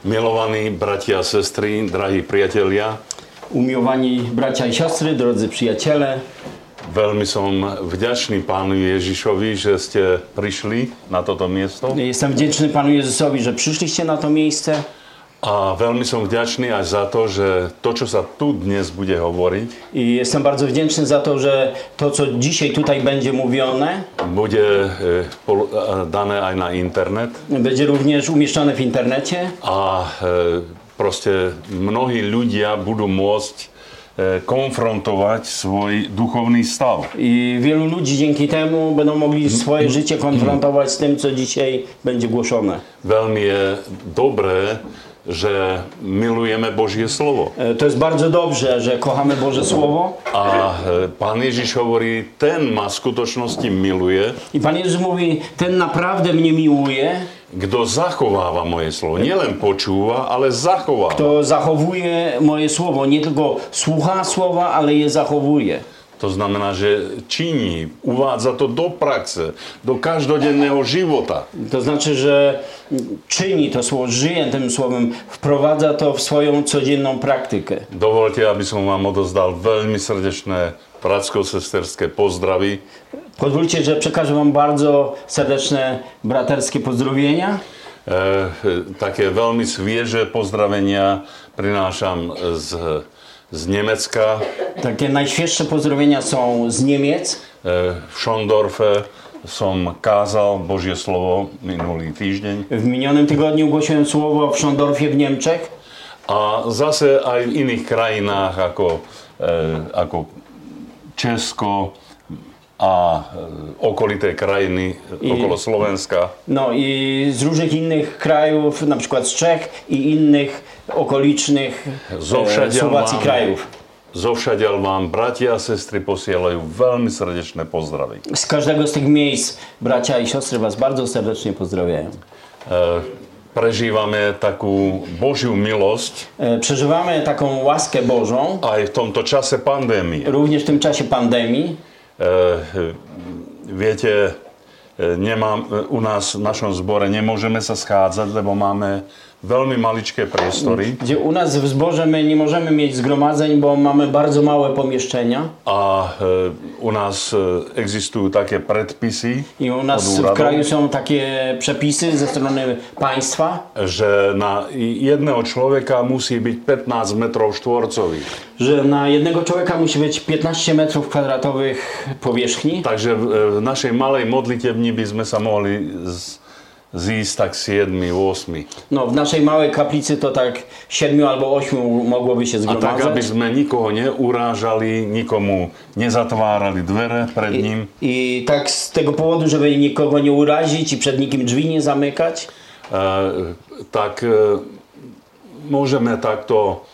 Milovaní bratia a sestry, drahí priatelia, Umiłowani bracia i siostry, drodzy przyjaciele, veľmi som vďačný Pánu Ježišovi, že ste prišli na toto miesto. jestem wdzięczny Panu Jezusowi, że przyszliście na to miejsce. A veľmi som vďačný aj za to, že to, čo sa tu dnes bude hovoriť, I jestem bardzo wdzięczny za to, że to, co dzisiaj tutaj będzie mówione, bude dané aj na internet. będzie również umieszczone w internecie. A proste mnohí ľudia budú môcť konfrontovať svoj duchovný stav. I wielu ludzi dzięki temu będą mogli swoje życie konfrontować z tym, co dzisiaj będzie głoszone. Veľmi je dobré, že milujeme Božie slovo. To jest bardzo dobrze, że kochamy Boże Słowo. A Pán Ježiš hovorí, ten ma v skutočnosti miluje, I Pan Jezus mówi, ten naprawdę mnie miłuje, kto zachováva moje slovo. Nielen počúva, ale zachováva. kto zachowuje moje Słowo. Nie tylko słucha Słowa, ale je zachowuje. To znamená, že činí, uvádza to do praxe, do každodenného života. To znaczy, że czyni to Słowo, żyje tym Słowem, wprowadza to w swoją codzienną praktykę. Dovolte, aby som vám odozdal veľmi srdečné bratsko-sesterské pozdravy. Pozwólcie, że przekażę wam bardzo serdeczne braterskie pozdrowienia. Také veľmi svieže pozdravenia prinášam z Nemecka. Takie najświeższe pozdrowienia są z Niemiec. V Schondorfe som kázal Božie slovo minulý týždeň. W minionym tygodniu głosiłem słowo w Schondorfie w Niemczech. A zase aj v iných krajinách ako Česko a okolité krajiny okolo Slovenska. No i z różnych innych krajów, na przykład z Czech i innych okolicznych Słowacji krajów. Zovšadiaľ vám bratia a sestry posielajú veľmi srdečné pozdravy. Z każdego z tych miejsc bracia i siostry was bardzo serdecznie pozdrawiają. Prežívame takú Božiu milosť Przeżywamy taką łaskę Bożą aj v tomto čase pandémie. również w tym czasie pandemii. Viete, u nás v našom zbore nemôžeme sa schádzať, lebo máme veľmi maličké priestory. Gdzie u nas w zborze my nie możemy mieć zgromadzeń, bo mamy bardzo małe pomieszczenia. A u nás existujú také predpisy I u nas od w úradov, kraju są takie przepisy ze strony państwa, že na jedného človeka musí byť 15 metrov štvorcových. że na jednego człowieka musi być 15 metrów kwadratowych powierzchni. Takže v našej malej modlitebni by sme sa mohli zísť tak 7, 8. No, w naszej małej kaplicy to tak 7 albo 8 mogłoby się A tak, aby zgromadzać. sme nikoho neurážali, nikomu nezatvárali dvere pred ním. I tak z tego powodu, żeby nikogo nie urazić i przed nikim drzwi nie zamykać, Tak môžeme takto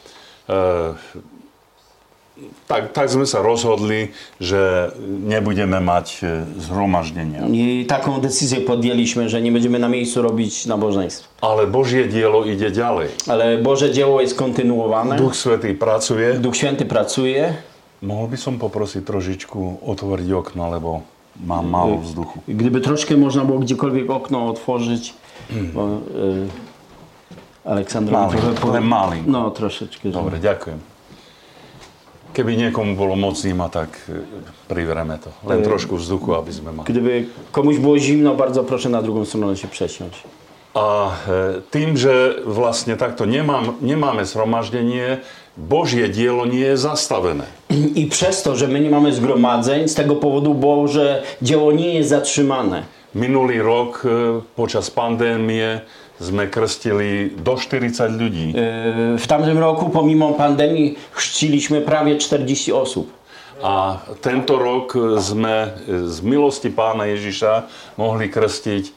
tak sme sa rozhodli, že nebudeme mať zhromaždenia. i taką decyzję podjęliśmy, że nie będziemy na miejscu robić nabożeństw. Ale Božie dielo ide ďalej. Ale Boże dzieło jest kontynuowane. Duch Svätý pracuje. Duch Święty pracuje. Mohol by som poprosiť trošičku otvoriť okno, lebo mám málo vzduchu. Gdyby troszkę można było gdziekolwiek okno otworzyć, bo Aleksandrowi trochę Malý. No, troszeczkę. Dobre, ďakujem. Keby niekomu bolo moc zima, tak privreme to. Len trošku vzduchu, aby sme mali. Gdyby komuś było zimno, bardzo proszę na drugą stronę się przesiąść. A tým, že vlastne takto nemáme zhromaždenie, Božie dielo nie je zastavené. I przez to, że my nie mamy zgromadzeń, z tego powodu Boże dzieło nie jest zatrzymane. Minulý rok počas pandémie sme krstili do 40 ľudí. W tamtym roku, pomimo pandemii, chrzciliśmy prawie 40 osób. A tento rok sme z milosti Pána Ježiša mohli krstiť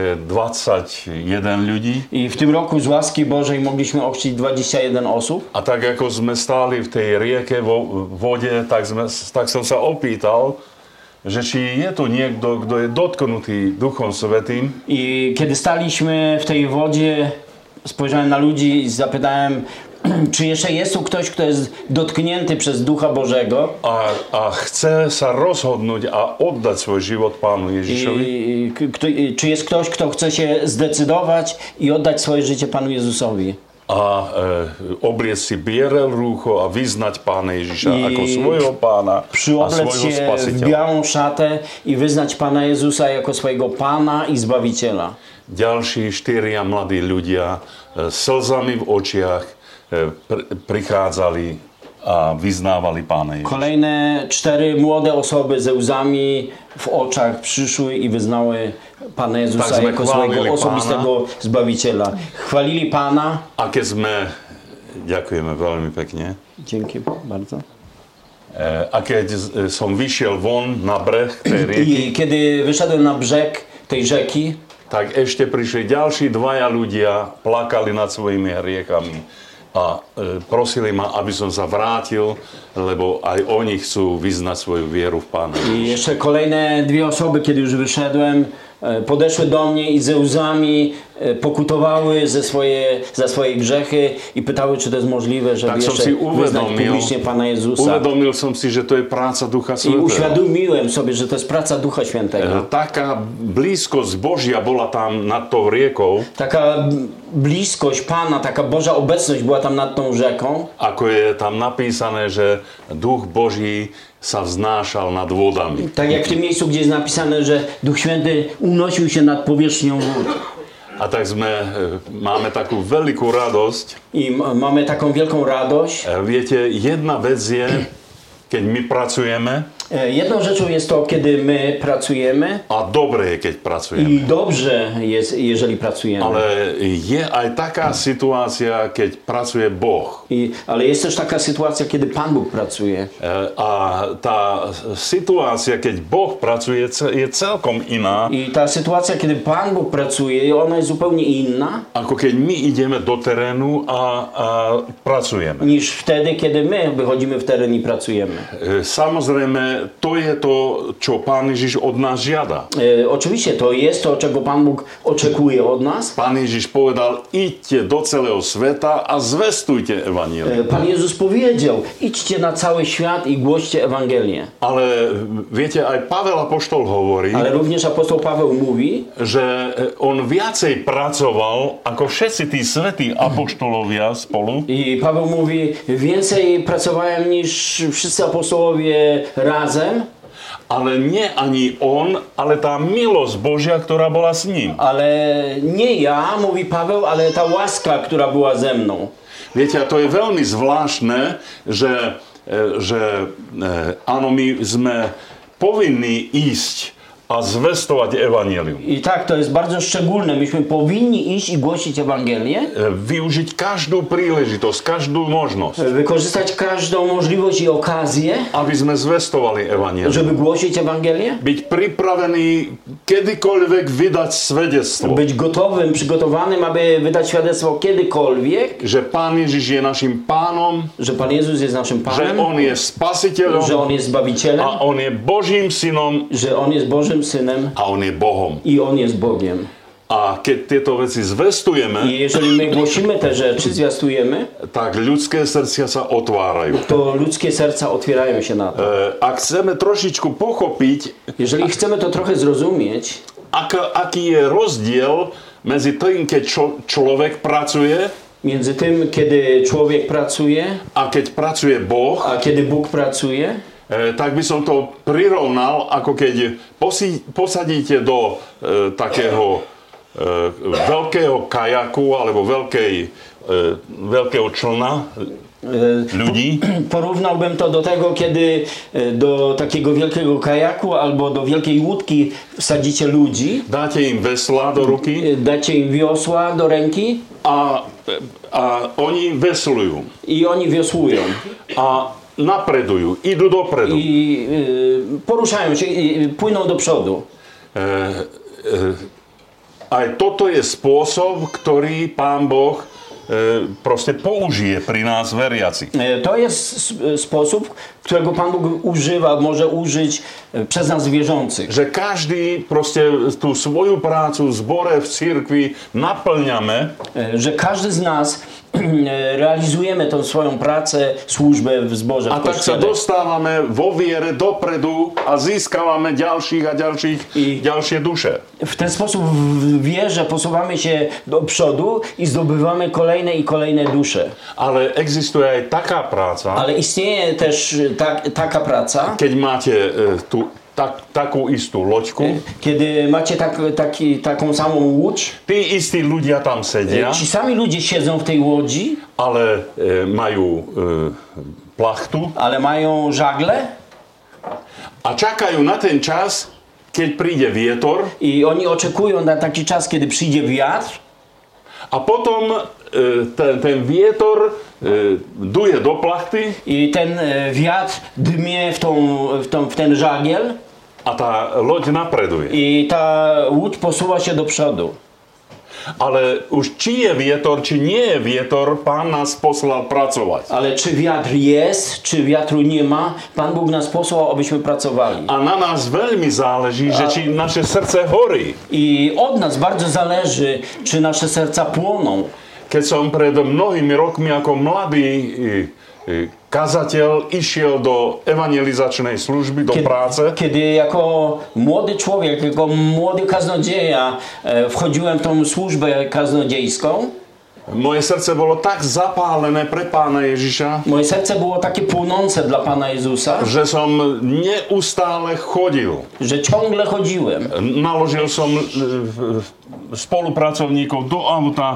21 ľudí. I w tym roku z łaski Bożej mogliśmy ochrzcić 21 osób. A tak ako sme stáli v tej rieke vode, tak som sa opýtal, že či je tu niekto, kto je dotknutý Duchom Svätým. I kiedy staliśmy w tej wodzie, spojrzałem na ludzi i zapytałem, czy jeszcze jest tu ktoś, kto jest dotknięty przez Ducha Bożego A chce sa rozhodnúť a oddať svoj život Pánu Ježišovi. czy jest ktoś, kto chce się zdecydować i oddać swoje życie Panu Jezusowi. a obliec si biele rúcho a vyznať Pána Ježiša ako svojho Pána a Przyoblec svojho się w Spasiteľa. białą szatę i wyznać Pana Jezusa jako swojego Pana i Zbawiciela. Ďalší 4 mladí ľudia s slzami v očiach prichádzali a vyznávali Pána Ježiša. Kolejne 4 młode osoby ze łzami w oczach przyszły i wyznały Pana Jezusa Tak jako swojego chwalili osobistego Zbawiciela. Chwalili Pana. A keď sme, ďakujeme veľmi pekne, Dzięki bardzo. a keď som vyšiel von na breh tej rieky, I kiedy wyszedłem na brzeg tej rzeki, tak ešte prišli ďalší 2 ľudia, plakali nad svojimi hriechami a prosili ma, aby som sa vrátil, lebo aj oni chcú vyznať svoju vieru v Pána. i jeszcze kolejne 2 osoby, kiedy już wyszedłem, podeszły do mnie i ze łzami pokutowały za swoje grzechy i pytały, czy to jest możliwe, żeby Tak som jeszcze si wyznać publicznie Pana Jezusa. uvedomil som si, že to je práca Ducha I Svätého. uświadomiłem sobie, że to jest praca Ducha Świętego. Taká blízkosť Božia bola tam nad tou riekou, Taka bliskość Pana, taka Boża obecność była tam nad tą rzeką. ako je tam napísané, že Duch Boží sa vznášal nad vodami. Tak jak w tym miejscu, gdzie jest napisane, że Duch Święty unosił się nad powierzchnią wód. A tak máme takú veľkú radosť. I mamy taką wielką radość. Viete, jedna vec je, keď my pracujeme, Jedną rzeczą jest to, kiedy my pracujemy a dobre je, keď pracujeme. i dobrze jest, jeżeli pracujemy. Ale je aj taká situácia, keď pracuje Boh. Ale jest też taka sytuacja, kiedy Pan Bóg pracuje. A tá situácia, keď Boh pracuje, je celkom iná, I ta sytuacja, kiedy Pan Bóg pracuje, ona jest zupełnie inna ako keď my ideme do terénu a pracujeme. niż wtedy, kiedy my wychodzimy w teren i pracujemy. Samozrejme, to je to, čo Pán Ježiš od nás žiada. Oczywiście to jest to, czego Pan Bóg oczekuje od nas. Pán Ježiš povedal, idźcie do celého sveta a zvestujte evanjelium. Pan Jezus powiedział, idźcie na cały świat i głoście Ewangelię. Ale viete, aj Pavel apoštol hovorí, Ale również apostoł Paweł mówi, že on viacej pracoval ako všetci tí svätí apoštolovia spolu, i Paweł mówi, więcej pracowałem niż wszyscy apostołowie razem, ale nie ani on, ale tá milosť Božia, ktorá bola s ním. ale nie ja, mówi Paweł, ale ta łaska, która była ze mną. Viete, a to je veľmi zvláštne, že áno, my sme povinní ísť a zvestovať evanjelium. I tak, to jest bardzo szczególne. Myśmy powinni iść i głosić Ewangelię, Využiť každú príležitosť, každú možnosť, wykorzystać każdą możliwość i okazję, aby sme zvestovali evanjelium. żeby głosić Ewangelię, Byť pripravený kedykoľvek vydať svedectvo, być gotowym, przygotowanym, aby wydać świadectwo kiedykolwiek, že Pán Ježiš je našim pánom, że Pan Jezus jest naszym že Panem, On je spasiteľom że On jest Zbawicielem, a On je Božím synom że On jest Bożym Synem a On je Bohom. i On jest Bogiem. A keď tieto veci zvestujeme, I jeżeli my głosimy te rzeczy, zwiastujemy, tak ľudské srdcia sa otvárajú. to ludzkie serca otwierają się na to. Ak chceme trošičku pochopiť, Jeżeli chcemy to trochę zrozumieć, aký je rozdiel medzi tým, keď človek pracuje między tym, kiedy człowiek pracuje, a keď pracuje Boh, a kiedy Bóg pracuje, tak by som to prirovnal, ako keď posadíte do takého veľkého kajaku alebo veľkého člna ľudí. porównałbym to do tego, kiedy do takiego wielkiego kajaku albo do wielkiej łódki wsadzicie ludzi, Dáte im vesla do ruky dacie im wiosła do ręki a oni veslujú i oni wiosłują. a napredujú, idú dopredu. I poruszają się, i płyną do przodu. Aj toto je spôsob, ktorý Pán Boh proste použije pri nás veriacich. To jest sposób, którego Pan Bóg używa, może użyć przez nas wierzących. Že každý proste tú svoju prácu v zbore, v cirkvi naplňame, Że każdy z nas realizujemy tą swoją pracę, służbę w zborze, a w tak sa kościele. dostávame vo viere dopredu a získavame ďalších a ďalšie duše. W ten sposób w wierze posuwamy się do przodu i zdobywamy kolejne kolejne i kolejne dusze. Ale existuje aj taká práca, Ale istnieje też taka praca, keď máte takú istú loďku, kiedy macie taką samą łódź. tí istí ľudia tam sedia, Ci sami ludzie siedzą w tej łodzi, ale majú plachtu ale mają żagle a čakajú na ten čas, keď príde vietor i oni oczekują na taki czas, kiedy przyjdzie wiatr. a potom ten vietor duje do plachty I ten wiatr dmie w ten żagiel a tá loď napreduje. i ta łódź posuwa się do przodu. Ale už či je vietor, či nie je vietor, Pán nás poslal pracovať. Ale czy wiatr jest, czy wiatru nie ma, Pan Bóg nas posłał, abyśmy pracowali. A na nás veľmi záleží, že či naše srdce horí. I od nas bardzo zależy, czy nasze serca płoną. Keď som pred mnohými rokmi ako mladý kazateľ išiel do evangelizačnej služby, do práce, Kiedy jako młody człowiek, jako młody kaznodzieja wchodziłem w tą służbę kaznodziejską, moje srdce bolo tak zapálené pre Pána Ježiša, moje serce było takie płonące dla Pana Jezusa, že som neustále chodil. że ciągle chodziłem. Naložil som spolupracovníkov do auta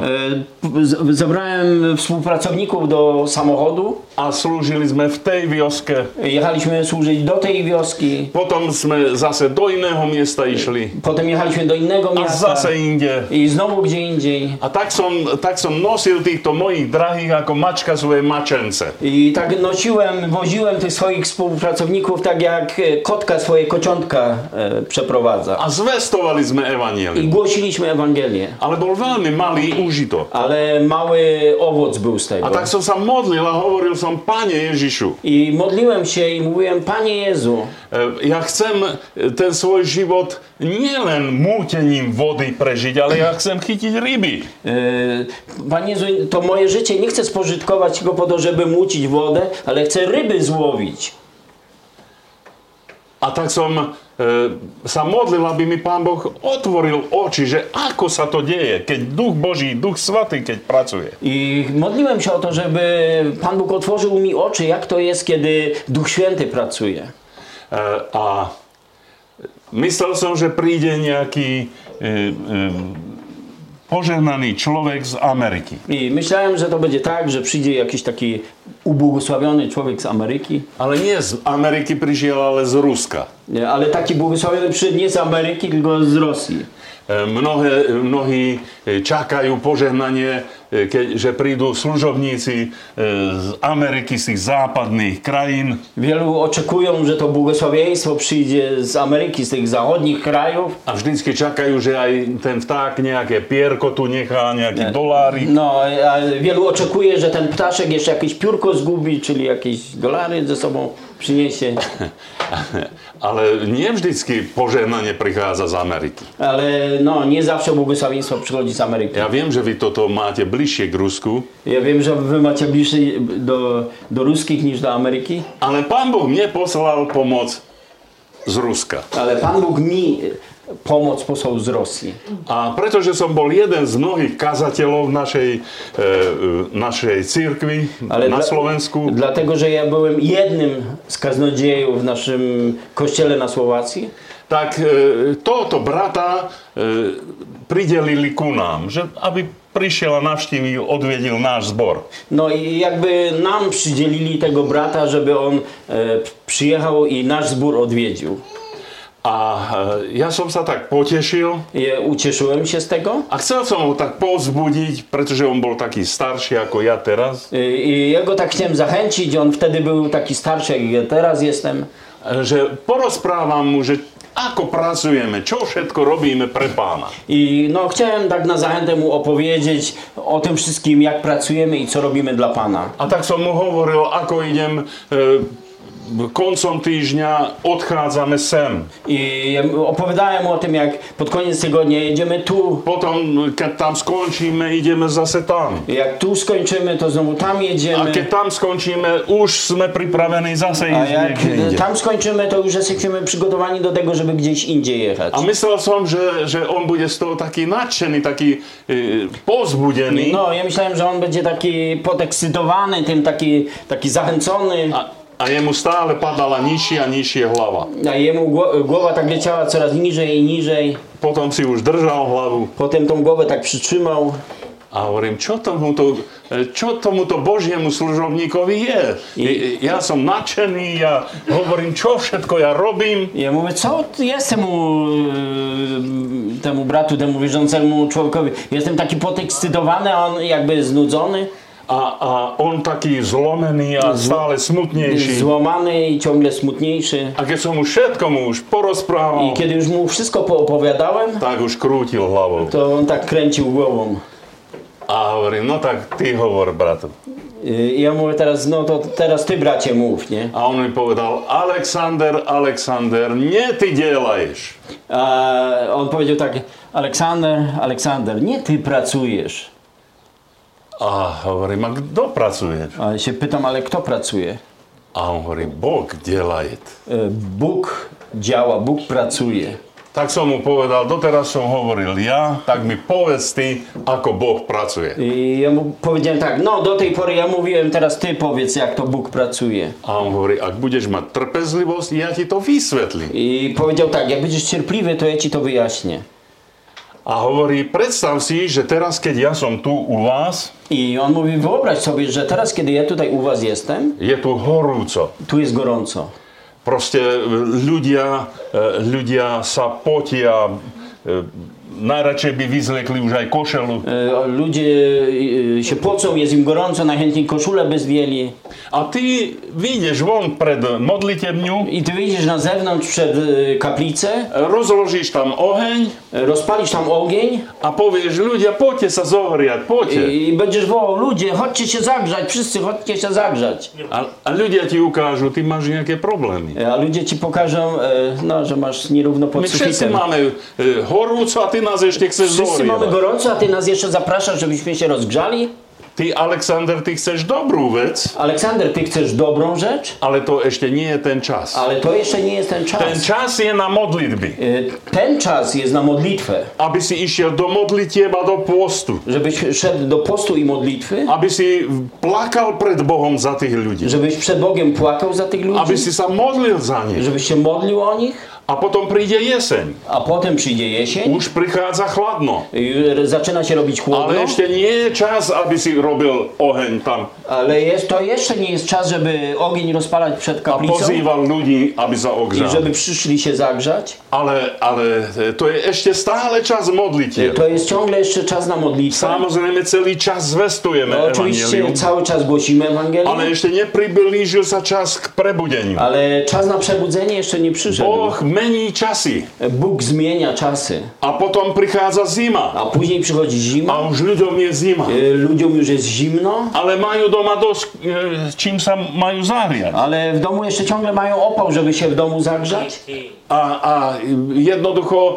Zabrałem współpracowników do samochodu, a slúžili sme v tej wioske. jechaliśmy służyć do tej wioski, Potom sme zase do iného miesta išli. potem jechaliśmy do innego A miasta zase inde. i znowu gdzie indziej. A tak som nosil týchto mojich drahých ako mačka svoje mačence. I tak woziłem tych swoich współpracowników tak jak kotka swoje kociątka przeprowadza. A zvestovali sme I evanjelium. głosiliśmy Ewangelię. Ale bol veľmi malý úžitok. Ale mały owoc był z tego. A tak som sa modlil a hovoril som, Pane Ježišu, I modliłem się i mówiłem, Panie Jezu, ja chcem ten svoj život nielen mútením vody prežiť, ale ja chcem chytiť ryby. Panie Jezu, to moje życie nie chcę spożytkować go po to, żeby mucić wodę, ale chcę ryby złowić. A tak som sa modlil, aby mi Pán Boh otvoril oči, že ako sa to deje, keď Duch Boží, Duch Svatý, keď pracuje. I modliłem się o to, żeby Pan Bóg otworzył mi oczy, jak to jest, kiedy Duch Święty pracuje. A myslel som, že príde nejaký požehnaný človek z Ameriky. I myślałem, że to będzie tak, że przyjdzie jakiś taki ubłogosławiony człowiek z Ameryki. Ale nie z Ameriky prišiel, ale z Ruska. Nie, ale taki błogosławiony przyszedł nie z Ameryki, tylko z Rosji. Mnohí čakajú požehnanie, že prídu služobníci z Ameriky, z tých západných krajín. Wielu oczekują, że to błogosławieństwo przyjdzie z Ameryki, z tych zachodnich krajów. A vždycky čakajú, že aj ten vták nejaké pierko tu nechá, nejaký dolárik. No, a wielu oczekuje, że ten ptaszek jeszcze jakieś piórko zgubi, czyli jakieś dolary ze sobą przyniesie. Ale nie vždycky požehnanie prichádza z Ameriky. Ale no, nie zawsze błogosławieństwo przychodzi z Ameryki. Ja viem, že vy toto máte bližšie k Rusku, Ja wiem, że wy macie bliżej do ruskich niż do Ameryki, ale Pán Boh mne poslal pomoc z Ruska. ale Pan Bóg mi pomoc posłał z Rosji. A pretože som bol jeden z mnohých kazateľov našej cirkvi na Slovensku, Dlatego, że ja byłem jednym z kaznodziejów w naszym kościele na Słowacji, tak tohoto brata pridelili ku nám, že aby prišiel a navštívil, odviedil náš zbor. no i jakby nam przydzielili tego brata, żeby on przyjechał i nasz zbór odwiedził. A ja som sa tak potešil Ja ucieszyłem się z tego a chcel som ho tak povzbudiť, pretože on bol taký starší ako ja teraz, i ja go tak chciałem zachęcić, on wtedy był taki starszy jak ja teraz jestem, že porozprávam mu, že ako pracujeme, čo všetko robíme pre Pána. i no chciałem tak na zachętę mu opowiedzieć o tym wszystkim, jak pracujemy i co robimy dla Pana. A tak som mu hovoril, ako idem koncom týždňa odchádzame sem. I ja opowiadałem mu o tym, jak pod koniec tygodnia jedziemy tu. Potom, keď tam skončíme, ideme zase tam. Jak tu skończymy, to znowu tam A jedziemy. keď tam skončíme, už sme pripravení zase A ísť jak niekde inde. tam skończymy, to już jesteśmy przygotowani do tego, żeby gdzieś indziej jechać. A myslel som, že on bude z toho taký nadšený, taký pozbudený. No, ja myślałem, że on będzie taki podekscytowany tym, taki zachęcony. A jemu stále padala nižšie a nižšie hlava. A jemu głowa tak leciała coraz niżej i niżej. Potom si už držal hlavu. Potem tą głowę tak przytrzymał. A hovorím, čo tomuto Božiemu služobníkovi je? Ja som nadšený, ja hovorím, čo všetko ja robím. I ja mówię, co jest temu bratu, temu wierzącemu człowiekowi? Jestem taki podekscytowany, a on jakby znudzony. A on taký zlomený a stále smutnejší. Złamany i ciągle smutniejszy. A keď som mu všetko už porozprával, I kiedy już mu wszystko poopowiadałem, tak už krútil hlavou. to on tak kręcił głową. A hovorím, no tak ty hovor, bratu. I ja mówię teraz, no to teraz ty, bracie, mów, nie? A on mi povedal, Aleksander, nie ty dělaješ. A on powiedział tak, Aleksander, nie ty pracujesz. A hovorím, a kto pracuje? A się pytam, ale kto pracuje? A on hovorí, Bóg dělajet. Bóg działa, Bóg pracuje. Tak som mu povedal, doteraz som hovoril ja, tak mi povedz ty, ako Boh pracuje. I ja mu powiedziałem tak, no do tej pory ja mówiłem, teraz ty powiedz, jak to Bóg pracuje. A on hovorí, ak budeš mať trpezlivosť, ja ti to vysvetlím. I powiedział tak, jak będziesz cierpliwy, to ja ci to wyjaśnię. A hovorí, predstav si, že teraz, keď ja som tu u vás, I on mówi, wyobraź sobie, że teraz, kiedy ja tutaj u was jestem, je tu horúco. tu jest gorąco. Proste ľudia sa potia, najradšej by vyzlekli už aj košelu. Ludzie się pocą, jest im gorąco, najchętniej koszulę by zdjęli. A ty vyjdeš von pred modlitebňu, I ty wyjdziesz na zewnątrz przed kaplicę, rozložíš tam oheň rozpalisz tam ogień a povieš, ľudia, poďte sa zohriať, poďte. i będziesz wołał, ludzie, chodźcie się zagrzać, wszyscy chodźcie się zagrzać. A ľudia ti ukážu, ty máš nejaké problémy. A ludzie ci pokażą, no, że masz nierówno pod My všetci sufitem. máme horúco a ty nás ešte chceš Wszyscy mamy zohrievať. gorąco, a ty nas jeszcze zapraszasz, żebyśmy się rozgrzali? Ty, Aleksander, ty chceš dobrú vec, Aleksander, ty chcesz dobrą rzecz, ale to ešte nie je ten čas. ale to jeszcze nie jest ten czas. Ten čas je na modlitby. Ten czas jest na modlitwę. Aby si išiel do modlitieb a do postu. Żebyś szedł do postu i modlitwy, Aby si plakal pred Bohom za tých ľudí. żebyś przed Bogiem płakał za tych Aby ludzi, si sa modlil za nich. żebyś się modlił o nich, A potom príde jeseň. a potem przyjdzie jesień Už prichádza chladno. i zaczyna się robić chłodno, Ale ešte nie je čas, aby si robil oheň tam. ale to jeszcze nie jest czas, żeby ogień rozpalać przed A kaplicą pozýval ľudí, aby sa i ogrzali. żeby przyszli się zagrzać. Ale to je ešte stále čas modlitieb. To jest ciągle jeszcze czas na modlitwę. Samozrejme, celý čas zvestujeme No, oczywiście evanjelium. cały czas głosimy Ewangelię, Ale ešte nepriblížil sa čas k prebudeniu. ale czas na przebudzenie jeszcze nie przyszedł. Boh mení časy. Bóg zmienia czasy, A potom prichádza zima. a później przychodzi A zima, už ľuďom je zima. ludziom już jest zimno, Ale majú doma dosť, čím sa majú zahriať. ale w domu jeszcze ciągle mają opał, żeby się w domu zagrzać. A jednoducho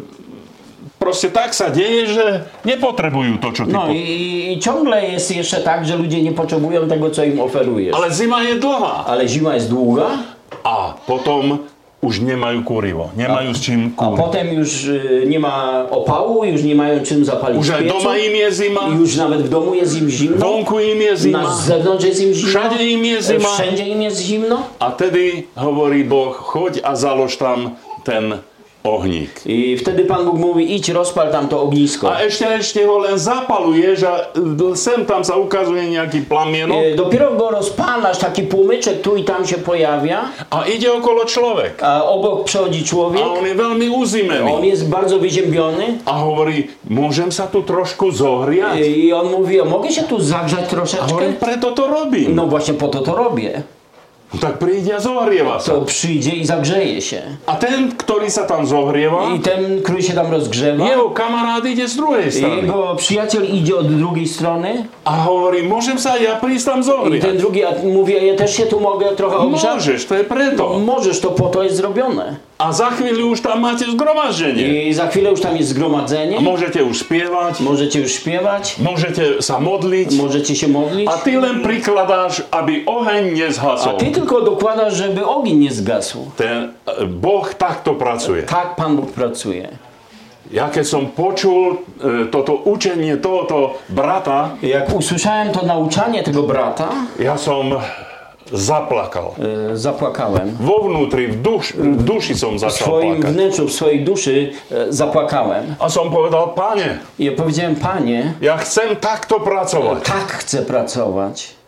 proste tak sa deje, že nepotrebujú to, čo ty No i ciągle jest jeszcze tak, że ludzie nie potrzebują tego, co im oferujesz. Ale zima je dlhá. Ale zima jest długa, A potom už nemajú kurivo. Nemajú s čím a kúriť. potem już nie ma opału, już nie mają czym zapalić Už aj piecu. doma im je zima, Już nawet w domu jest im zimno, vonku im je na zima, zewnątrz jest im zimno, všade im je zima. wszędzie im jest zimno. A tedy hovorí Boh, choď a založ tam ten ohník. I wtedy Pan Bóg mówi, idź rozpal tam to ognisko. A ešte ho len zapaluješ a sem tam sa ukazuje nejaký plamienok Dopiero go rozpalasz, taki płomyczek tu i tam się pojawia, a ide okolo človek. a obok przechodzi człowiek, A on je veľmi on uzimený. jest bardzo wyziębiony A hovorí, môžem sa tu trošku zohriať? i on mówi, o, mogę się tu zagrzać A troszeczkę? hovorím, preto to robím. No właśnie po to to robię. No tak príde a zohrieva sa. to przyjdzie i zagrzeje się. A ten, ktorý sa tam zohrieva, I ten, który się tam rozgrzewa, jeho kamarád ide z druhej strany. jego przyjaciel idzie od drugiej strony A hovorí, môžem sa ja prísť tam i zohriať? ten drugi mówi, ja też się tu mogę trochę ogrzać. Môžeš, to je preto. Możesz, to po to jest zrobione. A za chvíľu už tam máte zgromaždenie. I za chwilę już tam jest A zgromadzenie, môžete už spievať, możecie już śpiewać, môžete sa modliť. możecie się modlić, A ty len prikladáš, aby oheň a nezhasol. ty tylko dokładasz, żeby ogień nie zgasł. Ten Boh takto pracuje. Tak Pan Bóg pracuje. Ja keď som počul toto učenie tohoto brata, Jak usłyszałem to nauczanie tego brata, ja som zaplakal. zapłakałem. Vo vnútri, v duši som W začal swoim plakať. wnętrzu, w swojej duszy zapłakałem. A som povedal, Pane, I ja powiedziałem, Panie, ja chcem takto pracovať. tak chcę pracować.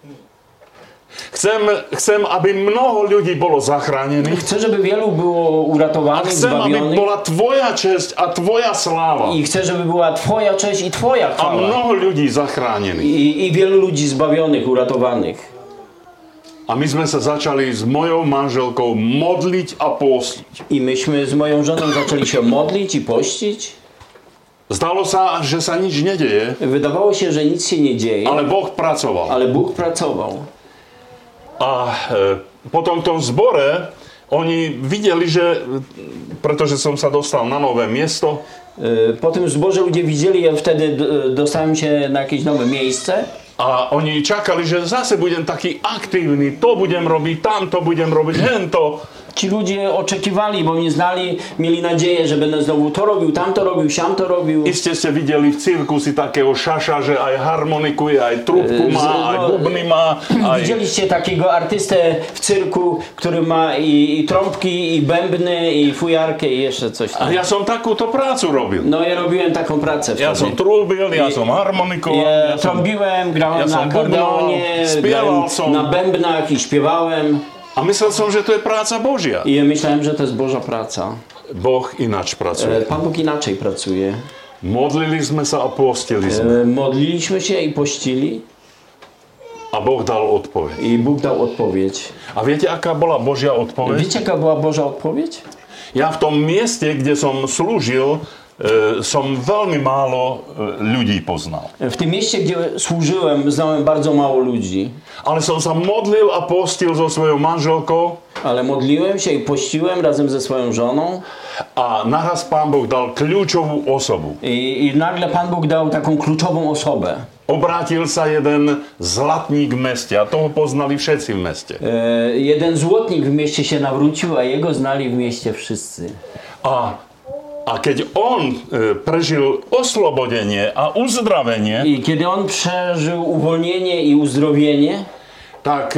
Chcem, aby mnoho ľudí bolo zachránených. Chcę, żeby wielu było A uratowanych, chcem, aby zbawionych. bola Tvoja česť a Tvoja sláva. I chcę, żeby była Twoja cześć i Twoja A chwała. mnoho ľudí zachránených. I wielu ludzi zbawionych, uratowanych. A my sme sa začali s mojou manželkou modliť a postiť. I myśmy z moją żoną zaczęli się modlić i pościć. Zdalo sa, že sa nič nedeje, Wydawało się, że nic się nie dzieje, ale Boh pracoval. ale Bóg pracował. A po tomto zbore oni videli, že pretože som sa dostal na nové miesto, Po tym zborze ludzie widzieli, ja wtedy dostałem się na jakieś nowe miejsce. a oni čakali, že zase budem taký aktívny, to budem robiť, tamto budem robiť, hento. Ci ludzie oczekiwali, bo mnie znali, mieli nadzieję, że będę znowu to robił, tamto robił, siamto robił. Iste ste videli v cirkusi takého šaša, že aj harmoniku je, aj trúbku má, aj bubny má. Aj... Widzieliście takiego artystę w cyrku, który ma i trąbki, i bębny, i fujarkę, i jeszcze coś A tam. ja som takúto prácu robil. No ja robiłem taką pracę Ja som wtedy. trúbil, ja som harmonikoval, Ja ja som... trąbiłem, grałem ja na som akordeonie, bubnal, grałem spiewał som. na bębnach i śpiewałem. A myslel som, že to je práca Božia. I ja myślałem, że to jest Boża praca. Boh ináč pracuje. Pan Bóg inaczej pracuje. Modlili sme sa a postili sme. Modliliśmy się i pościli A Boh dal odpoveď. i Bóg dał odpowiedź. A viete, aká bola Božia odpoveď? Wiecie, jaka była Boża odpowiedź? Ja v tom mieste, kde som slúžil, som veľmi málo ľudí poznal. W tym mieście, gdzie służyłem, znałem bardzo mało ludzi. Ale som sa modlil a postil so svojou manželkou Ale modliłem się i pościłem razem ze swoją żoną a naraz Pán Boh dal kľúčovú osobu. i nagle Pan Bóg dał taką kluczową osobę. Obrátil sa jeden zlatník v meste a toho poznali všetci v meste. Jeden złotnik w mieście się nawrócił, a jego znali w mieście wszyscy. A keď on prežil oslobodenie a uzdravenie, I kiedy on przeżył uwolnienie i uzdrowienie, tak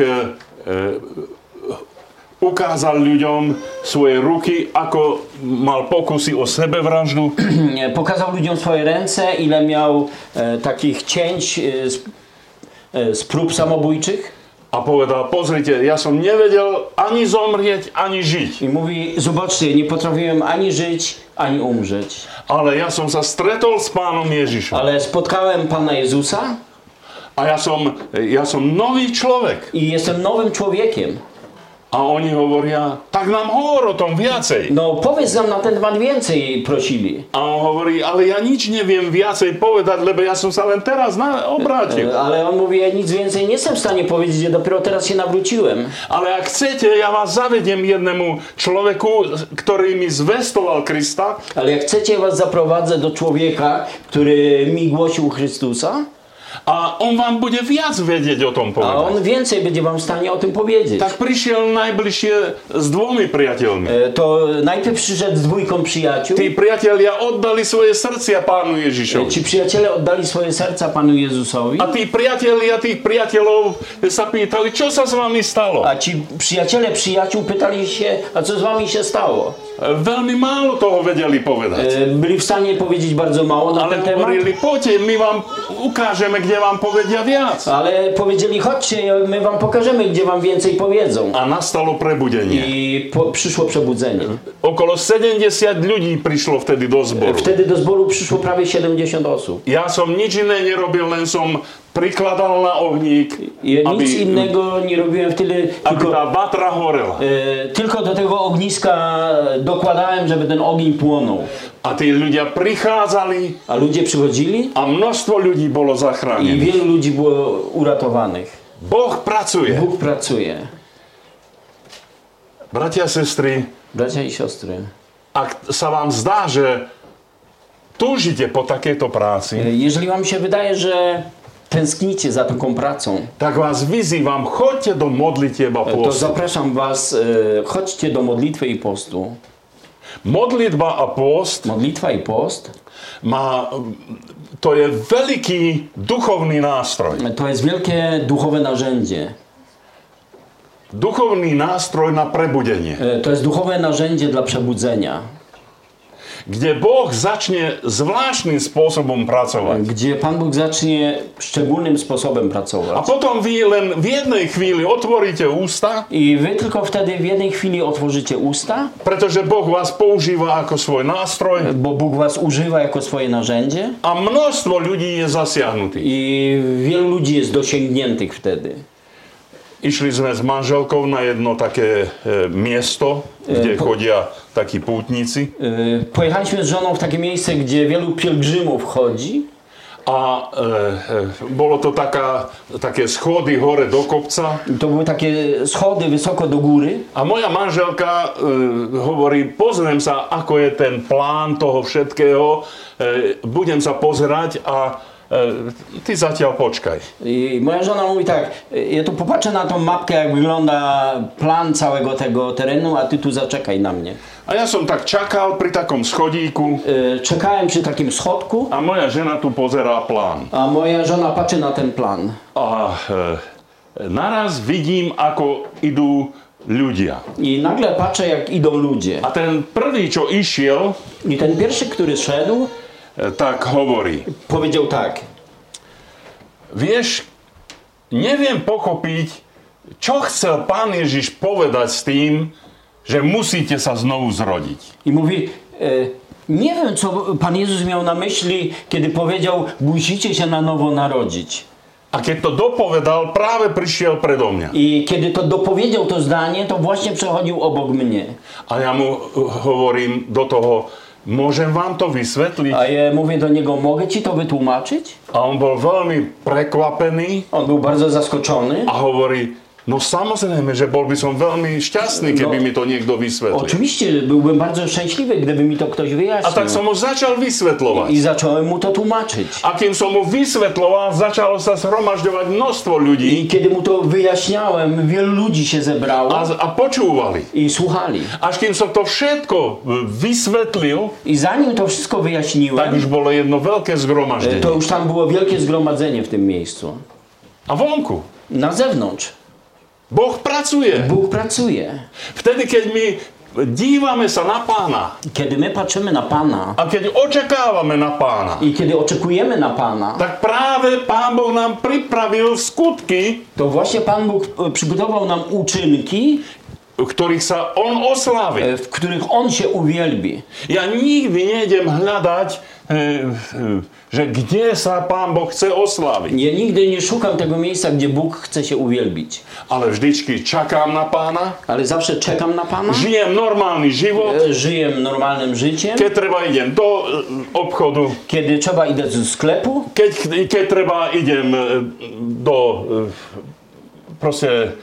ukázal ľuďom svoje ruky, ako mal pokusy o sebevraždu. pokazał ludziom swoje ręce, ile miał takich cięć z prób samobójczych. A povedal, pozrite, ja som nevedel ani zomrieť, ani žiť. I mówi, zobaczcie, nie potrafiłem ani żyć, ani umrzeć. Ale ja som sa stretol s Pánom Ježišom. Ale spotkałem Pana Jezusa A ja som nový človek. i jestem nowym człowiekiem. A oni hovoria, tak nám hovor o tom viacej. No powiedz nam na ten temat więcej, prosili. A on hovorí, ale ja nič neviem viacej povedať, lebo ja som sa len teraz obrátil. Ale on mówi, ja nic więcej nie jestem w stanie powiedzieć, ja dopiero teraz się nawróciłem. Ale ak chcete, ja vás zavediem jednému človeku, ktorý mi zvestoval Krista. Ale jak chcecie, was zaprowadzę do człowieka, który mi głosił Chrystusa, A on vám bude viac vedieť o tom a povedať. on więcej będzie wam w stanie o tym powiedzieć. Tak prišiel najbližšie s dvomi priateľmi. To najpierw przyszedł z dwójką przyjaciół. Tí priatelia oddali svoje srdcia Pánu Ježišovi. Ci przyjaciele oddali swoje serca Panu Jezusowi. A tí priatelia tých priateľov sa pýtali, čo sa s vami stalo. A ci przyjaciele przyjaciół pytali się, a co z wami się stało? Veľmi málo toho vedeli povedať. Byli w stanie powiedzieć bardzo mało na Ale ten temat. hovorili, poďte, my vám ukážeme, kde vám povedia viac. Ale powiedzieli, chodźcie, my wam pokażemy, gdzie wam więcej powiedzą. A nastalo prebudenie. I przyszło przebudzenie. Okolo 70 ľudí prišlo vtedy do zboru. Wtedy do zboru przyszło prawie 70 osób. Ja som nič iné nerobil, len som prikladal na ohník, Ja nic innego nie robiłem wtedy, aby tá vatra horela. tylko do tego ogniska dokładałem, żeby ten ogień płonął. A tí ľudia prichádzali A ludzie przychodzili a množstvo ľudí bolo i zachránených. wielu ludzi było uratowanych. Boh pracuje. Bóg pracuje. Bratia a sestry, Bracia i siostry, ak sa vám zdá, že túžite po takejto práci, jeżeli wam się wydaje, że tęsknicie za taką pracą, tak vás vyzývam, choďte do modlitieb a to postu. zapraszam was, chodźcie do modlitwy i postu. Modlitba a post Modlitwa i post to je veľký duchovný nástroj. to jest wielkie duchowe narzędzie. Duchovný nástroj na prebudenie. To jest duchowe narzędzie dla przebudzenia, Kde Boh začne zvláštnym spôsobom pracovať. gdzie Pan Bóg zacznie szczególnym sposobem A pracować. potom vy len v jednej chvíli otvoríte ústa, I wy tylko wtedy w jednej chwili otworzycie usta, pretože Boh vás používa ako svoj nástroj bo Bóg was używa jako swoje narzędzie a množstvo ľudí je zasiahnutých. i wielu ludzi jest dosięgniętych wtedy. Išli sme s manželkou na jedno také miesto, kde chodia takí pútnici. Pojechaliśmy z żoną w takie miejsce, gdzie wielu pielgrzymów chodzi A bolo to také schody hore do kopca. i to były takie schody wysoko do góry. A moja manželka hovorí, pozriem sa, ako je ten plán toho všetkého, budem sa pozerať a ty zatiaľ počkaj. I moja żona mówi tak, ja tu popatrzę na tą mapkę, jak wygląda plan całego tego terenu, a ty tu zaczekaj na mnie. A ja som tak čakal pri takom schodíku Czekałem przy takim schodku, a moja žena tu pozerá plán. a moja żona patrzy na ten plan. A naraz vidím, ako idú ľudia. I nagle patrzę, jak idą ludzie. A ten prvý, čo išiel, I ten pierwszy, który szedł, tak hovorí. powiedział tak. Vieš, neviem pochopiť, čo chcel Pán Ježiš povedať s tým, že musíte sa znovu zrodiť. I mówi, nie wiem, co Pan Jezus miał na myśli, kiedy powiedział, musicie się na nowo narodzić. A keď to dopovedal, práve prišiel predo mňa. I kiedy to dopowiedział to zdanie, to właśnie przechodził obok mnie. A ja mu hovorím do toho, môžem vám to vysvetliť? A ja mówię do niego, mogę ci to wytłumaczyć? A on bol veľmi prekvapený On był bardzo zaskoczony. a hovorí, no samozrejme, že bol by som veľmi šťastný, keby mi to niekto vysvetlil. Oczywiście byłbym bardzo szczęśliwy, gdyby mi to ktoś A wyjaśnił. tak som mu začal vysvetľovať. I zacząłem mu to tłumaczyć. A kým som mu vysvetľoval, začalo sa zhromažďovať množstvo ľudí I kiedy mu to wyjaśniałem, wielu ludzi się zebrało a počúvali. i słuchali. Až kým som to všetko vysvetlil, I zanim to wszystko tak wyjaśniłem, už bolo jedno veľké zhromaždenie. to już tam było wielkie zgromadzenie w tym miejscu. A vonku. Na zewnątrz. Boh pracuje. Bóg pracuje. Vtedy, keď my dívame sa na Pána Kiedy my patrzymy na Pana a keď očakávame na Pána, i kiedy oczekujemy na Pana, tak práve Pán Boh nám pripravil skutky, to właśnie Pan Bóg przygotował nam uczynki, ktorých sa On oslávi. w których On się uwielbi. Ja nikdy nejdem hľadať, že kde sa Pán Boh chce osláviť. Ja nigdy nie szukam tego miejsca, gdzie Bóg chce się uwielbić. Ale vždycky čakám na Pána, Ale zawsze czekam na Pana, žijem normálny život, żyję normalnym życiem. keď treba idem do obchodu, Kiedy trzeba idę do sklepu, keď treba idem do proste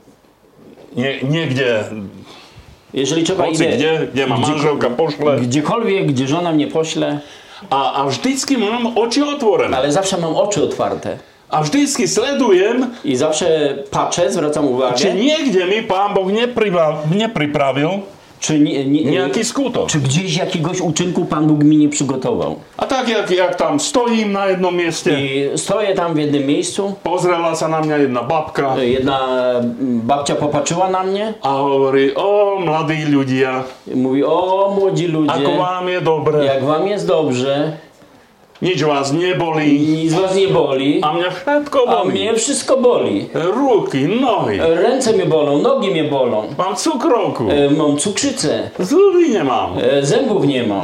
niekde, jeżeli trzeba hoci idę kde ma manželka pošle. gdziekolwiek, gdzie żona mnie pośle, A vždycky mám oči otvorené. ale zawsze mam oczy otwarte. A vždycky sledujem, I zawsze patrzę, zwracam či uwagę, niekde mi Pán Boh nepripravil czy, nejaký skutok. czy gdzieś jakiegoś uczynku Pan Bóg mi nie przygotował. A tak, jak tam stojím na jednom mieste, I stoję tam w jednym miejscu, pozrela sa na mňa jedna babka jedna babcia popatrzyła na mnie a hovorí, o, mladí ľudia, i mówi, o młodzi ludzie, ako vám je dobre. jak wam jest dobrze. Nič vás nebolí. Nic was nie boli, A mňa všetko a bolí. mnie wszystko boli. Ruky, nohy. Ręce mnie bolą, nogi mnie bolą. Mám cukrovku. Mam cukrzycę, Zuby nemám. zębów nie mam.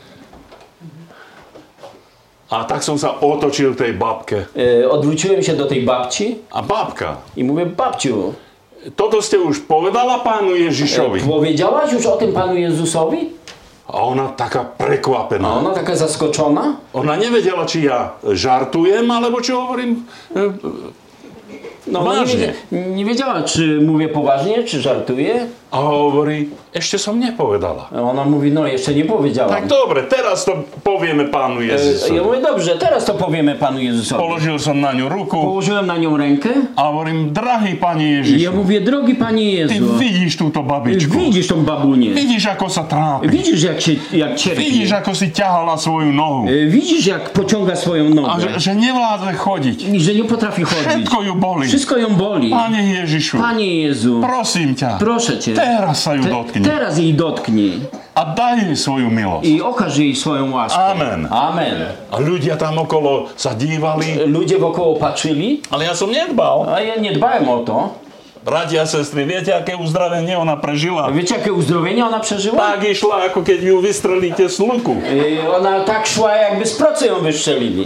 A tak som sa otočil tej babke. Odwróciłem się do tej babci A babka, i mówię, babciu, toto ste už povedala pánu Ježišovi. powiedziałaś już o tym Panu Jezusowi? A ona taká A prekvapená. ona taka zaskoczona. Ona nevedela, či ja žartujem, alebo čo hovorím. No, ona Vážne. nie wiedziała, czy mówię poważnie, czy żartuję. A hovorí, ešte som nepovedala. Ona mówi, no jeszcze nie powiedziałam. Tak dobre, teraz to povieme pánu Ja Ježišovi. mówię, dobrze, teraz to powiemy Panu Jezusowi. Položil som na ňu ruku Położyłem na nią rękę a hovorím, drahý Pane i ja Ježišu, mówię, drogi Panie ty Jezu, vidíš túto babičku. widzisz tą babunię, Vidíš, ako sa trápi. widzisz jak cierpi, Vidíš, ako si ťahala svoju nohu. widzisz jak pociąga swoją A nogę že nevládze chodiť. i że nie potrafi chodzić. Všetko ju boli. Wszystko ją boli. Pane Ježišu, Panie Jezu, prosím ťa, proszę Cię, teraz sa ju dotkni teraz jej dotknij a daj jej svoju milosť. i okaż jej swoją łaskę. Amen. Amen. A ľudia tam okolo sa dívali, Ludzie wokoło patrzyli, ale ja som nedbal. a ja nie dbałem o to. Bratia a sestry, viete, aké uzdravenie ona prežila? Wiecie, jakie uzdrowienie ona przeżyła? Tak išla, ako keď ju vystrelíte z luku. Ona tak szła, jakby z procy ją wystrzelili.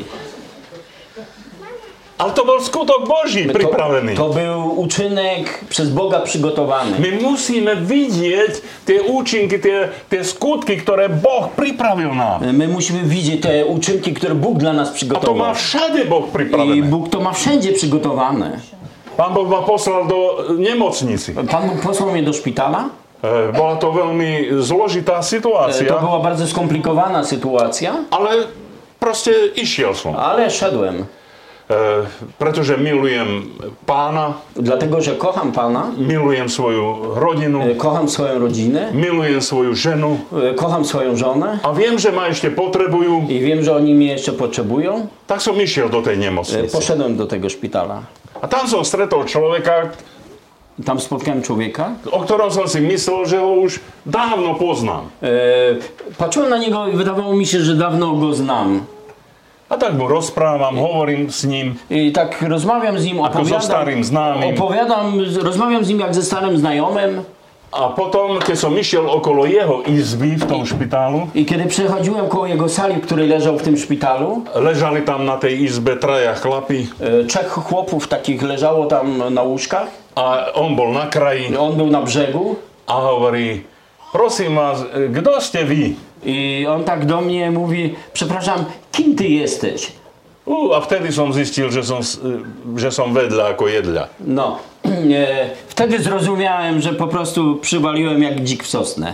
Ale to bol skutok Boží pripravený. To był uczynek przez Boga przygotowany. My musíme vidieť tie účinky, tie skutky, ktoré Boh pripravil nám. My musimy widzieć te uczynki, które Bóg dla nas A to má przygotował. všade Boh I pripravené. Bóg to ma wszędzie przygotowane. Pán Boh ma poslal do nemocnici. Pan Bóg posłał mnie do szpitala. Bola to veľmi zložitá situácia, To była bardzo skomplikowana sytuacja, ale proste išiel som. ale szedłem. Pretože milujem Pána, Dlatego, że kocham Pana, milujem svoju rodinu, kocham swoją rodzinę, milujem svoju ženu kocham swoją żonę a viem, že ma ešte potrebujú, i wiem, że oni mnie jeszcze potrzebują. tak som išiel do tej nemocnice. Poszedłem do tego szpitala. A tam som stretol človeka, Tam spotkałem człowieka. o ktorom som si myslel, že ho už dávno poznám. Patrzyłem na niego i wydawało mi się, że dawno go znam. A tak mu rozprávam, hovorím s ním, I tak rozmawiam z nim, ako so starým známym. rozmawiam z nim jak ze starym znajomym. A potom, keď som išiel okolo jeho izby v tom špitálu, I kiedy przechodziłem koło jego sali, w której leżał w tym szpitalu, ležali tam na tej izbe traja chlapi trzech chłopów takich leżało tam na łóżkach. a on bol na kraji On był na brzegu a hovorí, prosím vás, kto ste vy? i on tak do mnie mówi, przepraszam, kim ty jesteś? A vtedy som zistil, že som vedľa ako jedľa. No, wtedy zrozumiałem, że po prostu przywaliłem jak dzik w sosnę.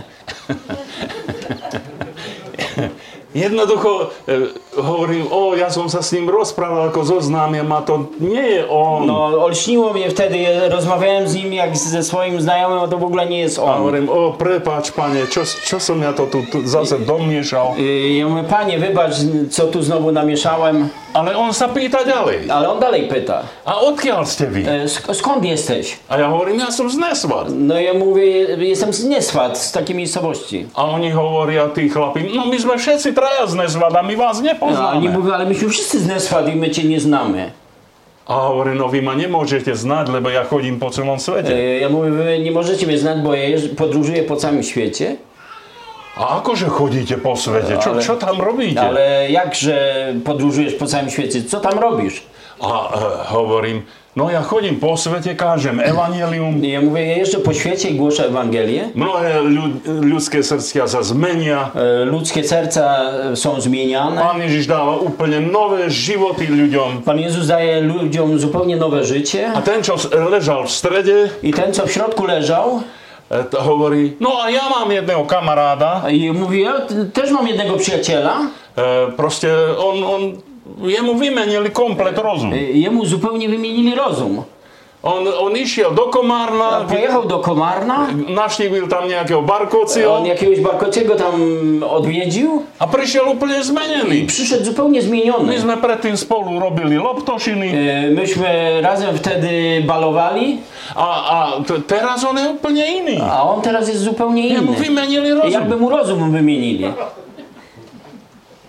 Jednoducho hovorím, ja som sa s ním rozprával ako zoznámiem a to nie je on. No, olśniło mnie wtedy, rozmawiałem z nim jak ze swoim znajomym, a to w ogóle nie jest A on. hovorím, prepáč, pane, čo som ja to tu zase domiešal? Ja mówię, panie, wybacz, co tu znowu namieszałem, Ale on sa pýta ďalej. ale on dalej pyta, A odkiaľ ste vy? skąd jesteś? A ja hovorím, ja som z Nesvat. No ja mówię, jestem z Nieswat, z takiej miejscowości. A oni hovoria, tí chlapi, no my sme všetci traja z Nesvat a my vás A oni nepoznáme. mówią, ale myśmy wszyscy z Nieswat i my cię nie znamy. A hovorím, no vy ma nemôžete znať, lebo ja chodím po celom svete. Ja mówię, wy nie możecie mnie znać, bo ja podróżuję po całym świecie. A akože chodíte po svete? Čo tam robíte? Ale jakże podróżujesz po całym świecie? Co tam robisz? A hovorím, no ja chodím po svete, kážem evanjelium. Ja mówię, ja jeżdżę po świecie i głoszę Ewangelię. Mnohé ľudské srdcia sa zmenia. Ludzkie serca są zmieniane. Pán Ježiš dáva úplne nové životy ľuďom. Pan Jezus daje ludziom zupełnie nowe życie. A ten, čo ležal v strede, I ten, co w środku leżał, hovorí, no a ja mám jedného kamaráda. i mówi, ja też mam jednego przyjaciela. Proste jemu vymenili komplet rozum. Jemu zupełnie wymienili rozum. On išiel do Komárna, Pojechał do Komárna, navštívil tam nejakého Barkociho on jakiegoś Barkociego tam odwiedził a prišiel úplne i zmenený. przyszedł zupełnie My zmieniony. sme predtým spolu robili loptošiny Myśmy razem wtedy balowali, a teraz on je úplne iný. a on teraz jest zupełnie Jemu inny. vymenili rozum. Jakby mu rozum wymienili.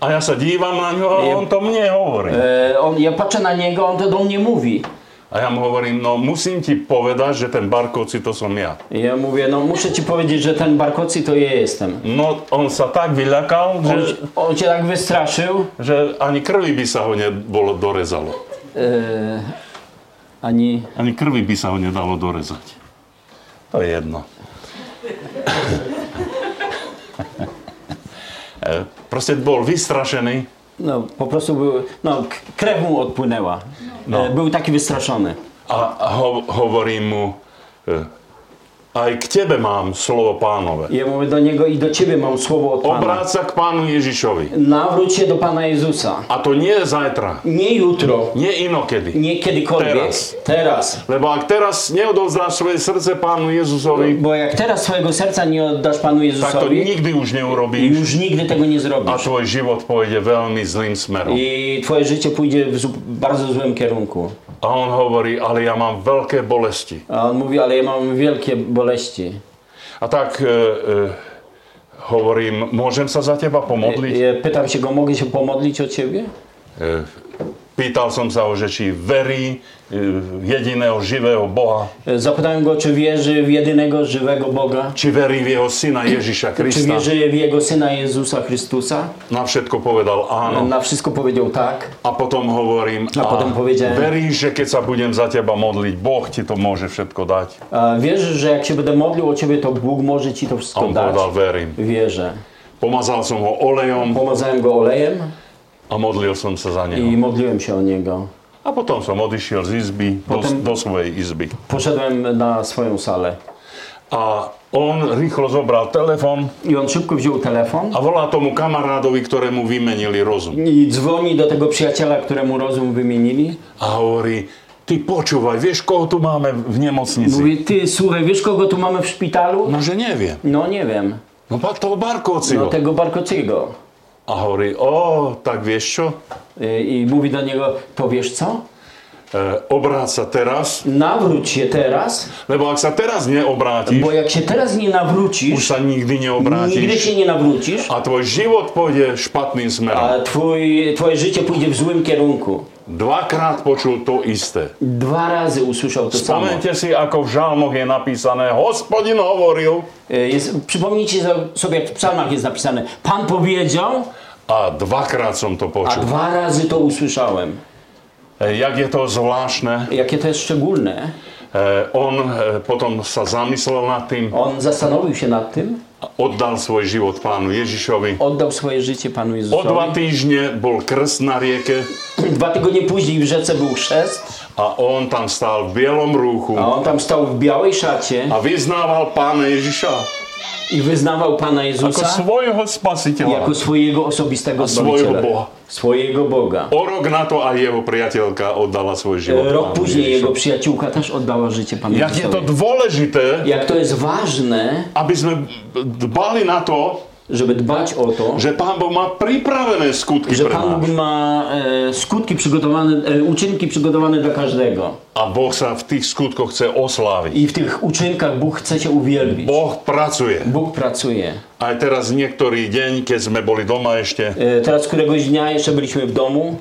A ja sa dívam na ňo a on to mne hovorí. Ja patrzę na niego, on to do mnie mówi. A ja mu hovorím, no musím ti povedať, že ten Barkovci to som ja. Ja mówię, no muszę ci powiedzieć, że ten Barkoci to ja jestem. No on sa tak vyľakal, On cię tak wystraszył. že ani krvi by sa ho nebolo dorezalo. Ani krvi by sa ho nedalo dorezať. To je jedno. Proste bol vystrašený. No po prostu był, no krew mu odpłynęła. No. Był taki wystraszony. A hovorím mu, aj k tebe mám slovo Pánové. Ja mówię do niego i do ciebie mam słowo od Pana. Obráť sa k Pánu Ježišovi. Nawróć się do Pana Jezusa. A to nie zajtra, Nie jutro, nie inokedy. nie kiedykolwiek. Teraz. Lebo ak teraz neodovzdáš svoje srdce Pánu Jezusovi, Bo jak teraz swojego serca nie oddasz Panu tak to Jezusowi, nikdy už neurobíš już nigdy tego nie a zrobisz. tvoj život pôjde veľmi zlým smerom. I twoje życie pójdzie w bardzo złym kierunku. A on hovorí, ale ja mám veľké bolesti. A on mówi, ale ja mam wielkie boleści. A tak hovorím, môžem sa za teba pomodliť? Ja pytam się go, mogę się pomodlić o ciebie? Pýtal som sa ho, že či verí jediného živého Boha, Zapytałem go, czy wierzy w jedynego żywego Boga? či verí v jeho syna Ježiša Czy Krista. wierzy w Jego Syna Jezusa Chrystusa? Na všetko povedal áno. Na wszystko powiedział tak. A potom hovorím, A potom powiedziałem, veríš, že keď sa budem za teba modliť, Boh ti to môže všetko dať? a wierzysz, że jak się będę modlił o ciebie, to Bóg może ci to A wszystko on dać? povedal, verím. Wierzę. Pomazal som ho olejom Pomazałem go olejem a modlil som sa za i neho. modliłem się o niego. A potom som odišiel z izby do svojej izby. Poszedłem na swoją salę. A on rýchlo zobral telefon I on szybko wziął telefon a volá tomu kamarádovi, ktorému vymenili rozum. i dzwoni do tego przyjaciela, któremu rozum wymienili. A hovorí, ty počúvaj, vieš, koho tu máme v nemocnici? Mówi, ty słuchaj, wiesz kogo tu mamy w szpitalu? No, že neviem. No nie wiem. No, pak toho Barkovciho. No tego Barkociego. A hovorí, tak vieš čo? I mówi do niego, to wiesz co? Obráť sa teraz, Nawróć się teraz, lebo ak sa teraz neobrátiš, bo jak się teraz nie už nawrócisz, sa nikdy nigdy neobrátiš się nie nawrócisz, a tvoj život pôjde špatným smerom. a twoje życie pójdzie w złym kierunku. Dvakrát počul to isté. 2 razy usłyszał to samo. Spomeňte si, ako v žalmoch je napísané, Hospodin hovoril Przypomnijcie sobie, jak w psalmach jest napisane, Pan powiedział, a dvakrát som to a počul. 2 razy to usłyszałem. Jak je to zvláštne. Jakie to jest szczególne. On potom sa zamyslel nad tým, On zastanowił się nad tym, oddal svoj život Pánu Ježišovi. oddał swoje życie Panu O 2 Jezusowi. týždne bol krst na rieke 2 tygodnie później w rzece był chrzest, a on tam stál v bielom rúchu a on tam stał w białej szacie a vyznával Pána Ježiša i wyznawał Pana ako Jezusa svojho spasiteľa. jako swojego osobistego A swojego Zbawiciela. Boha. Swojego Boga. O rok na to aj jeho priateľka oddala svoj život Rok Pánu później jego Ježišovi. przyjaciółka też oddała życie Panu Jak je to Jezusowi. dôležité, Jak to jest ważne, aby sme dbali na to, żeby dbać o to, že Pán Boh má pripravené skutky że pre Pan Bóg nás. ma skutki przygotowane, uczynki przygotowane dla każdego. A Boh sa v tých skutkoch chce osláviť. I w tych uczynkach Bóg chce się uwielbić. Boh pracuje. Bóg pracuje. Aj teraz niektorý deň, keď sme boli doma ešte, Teraz któregoś dnia jeszcze byliśmy w domu.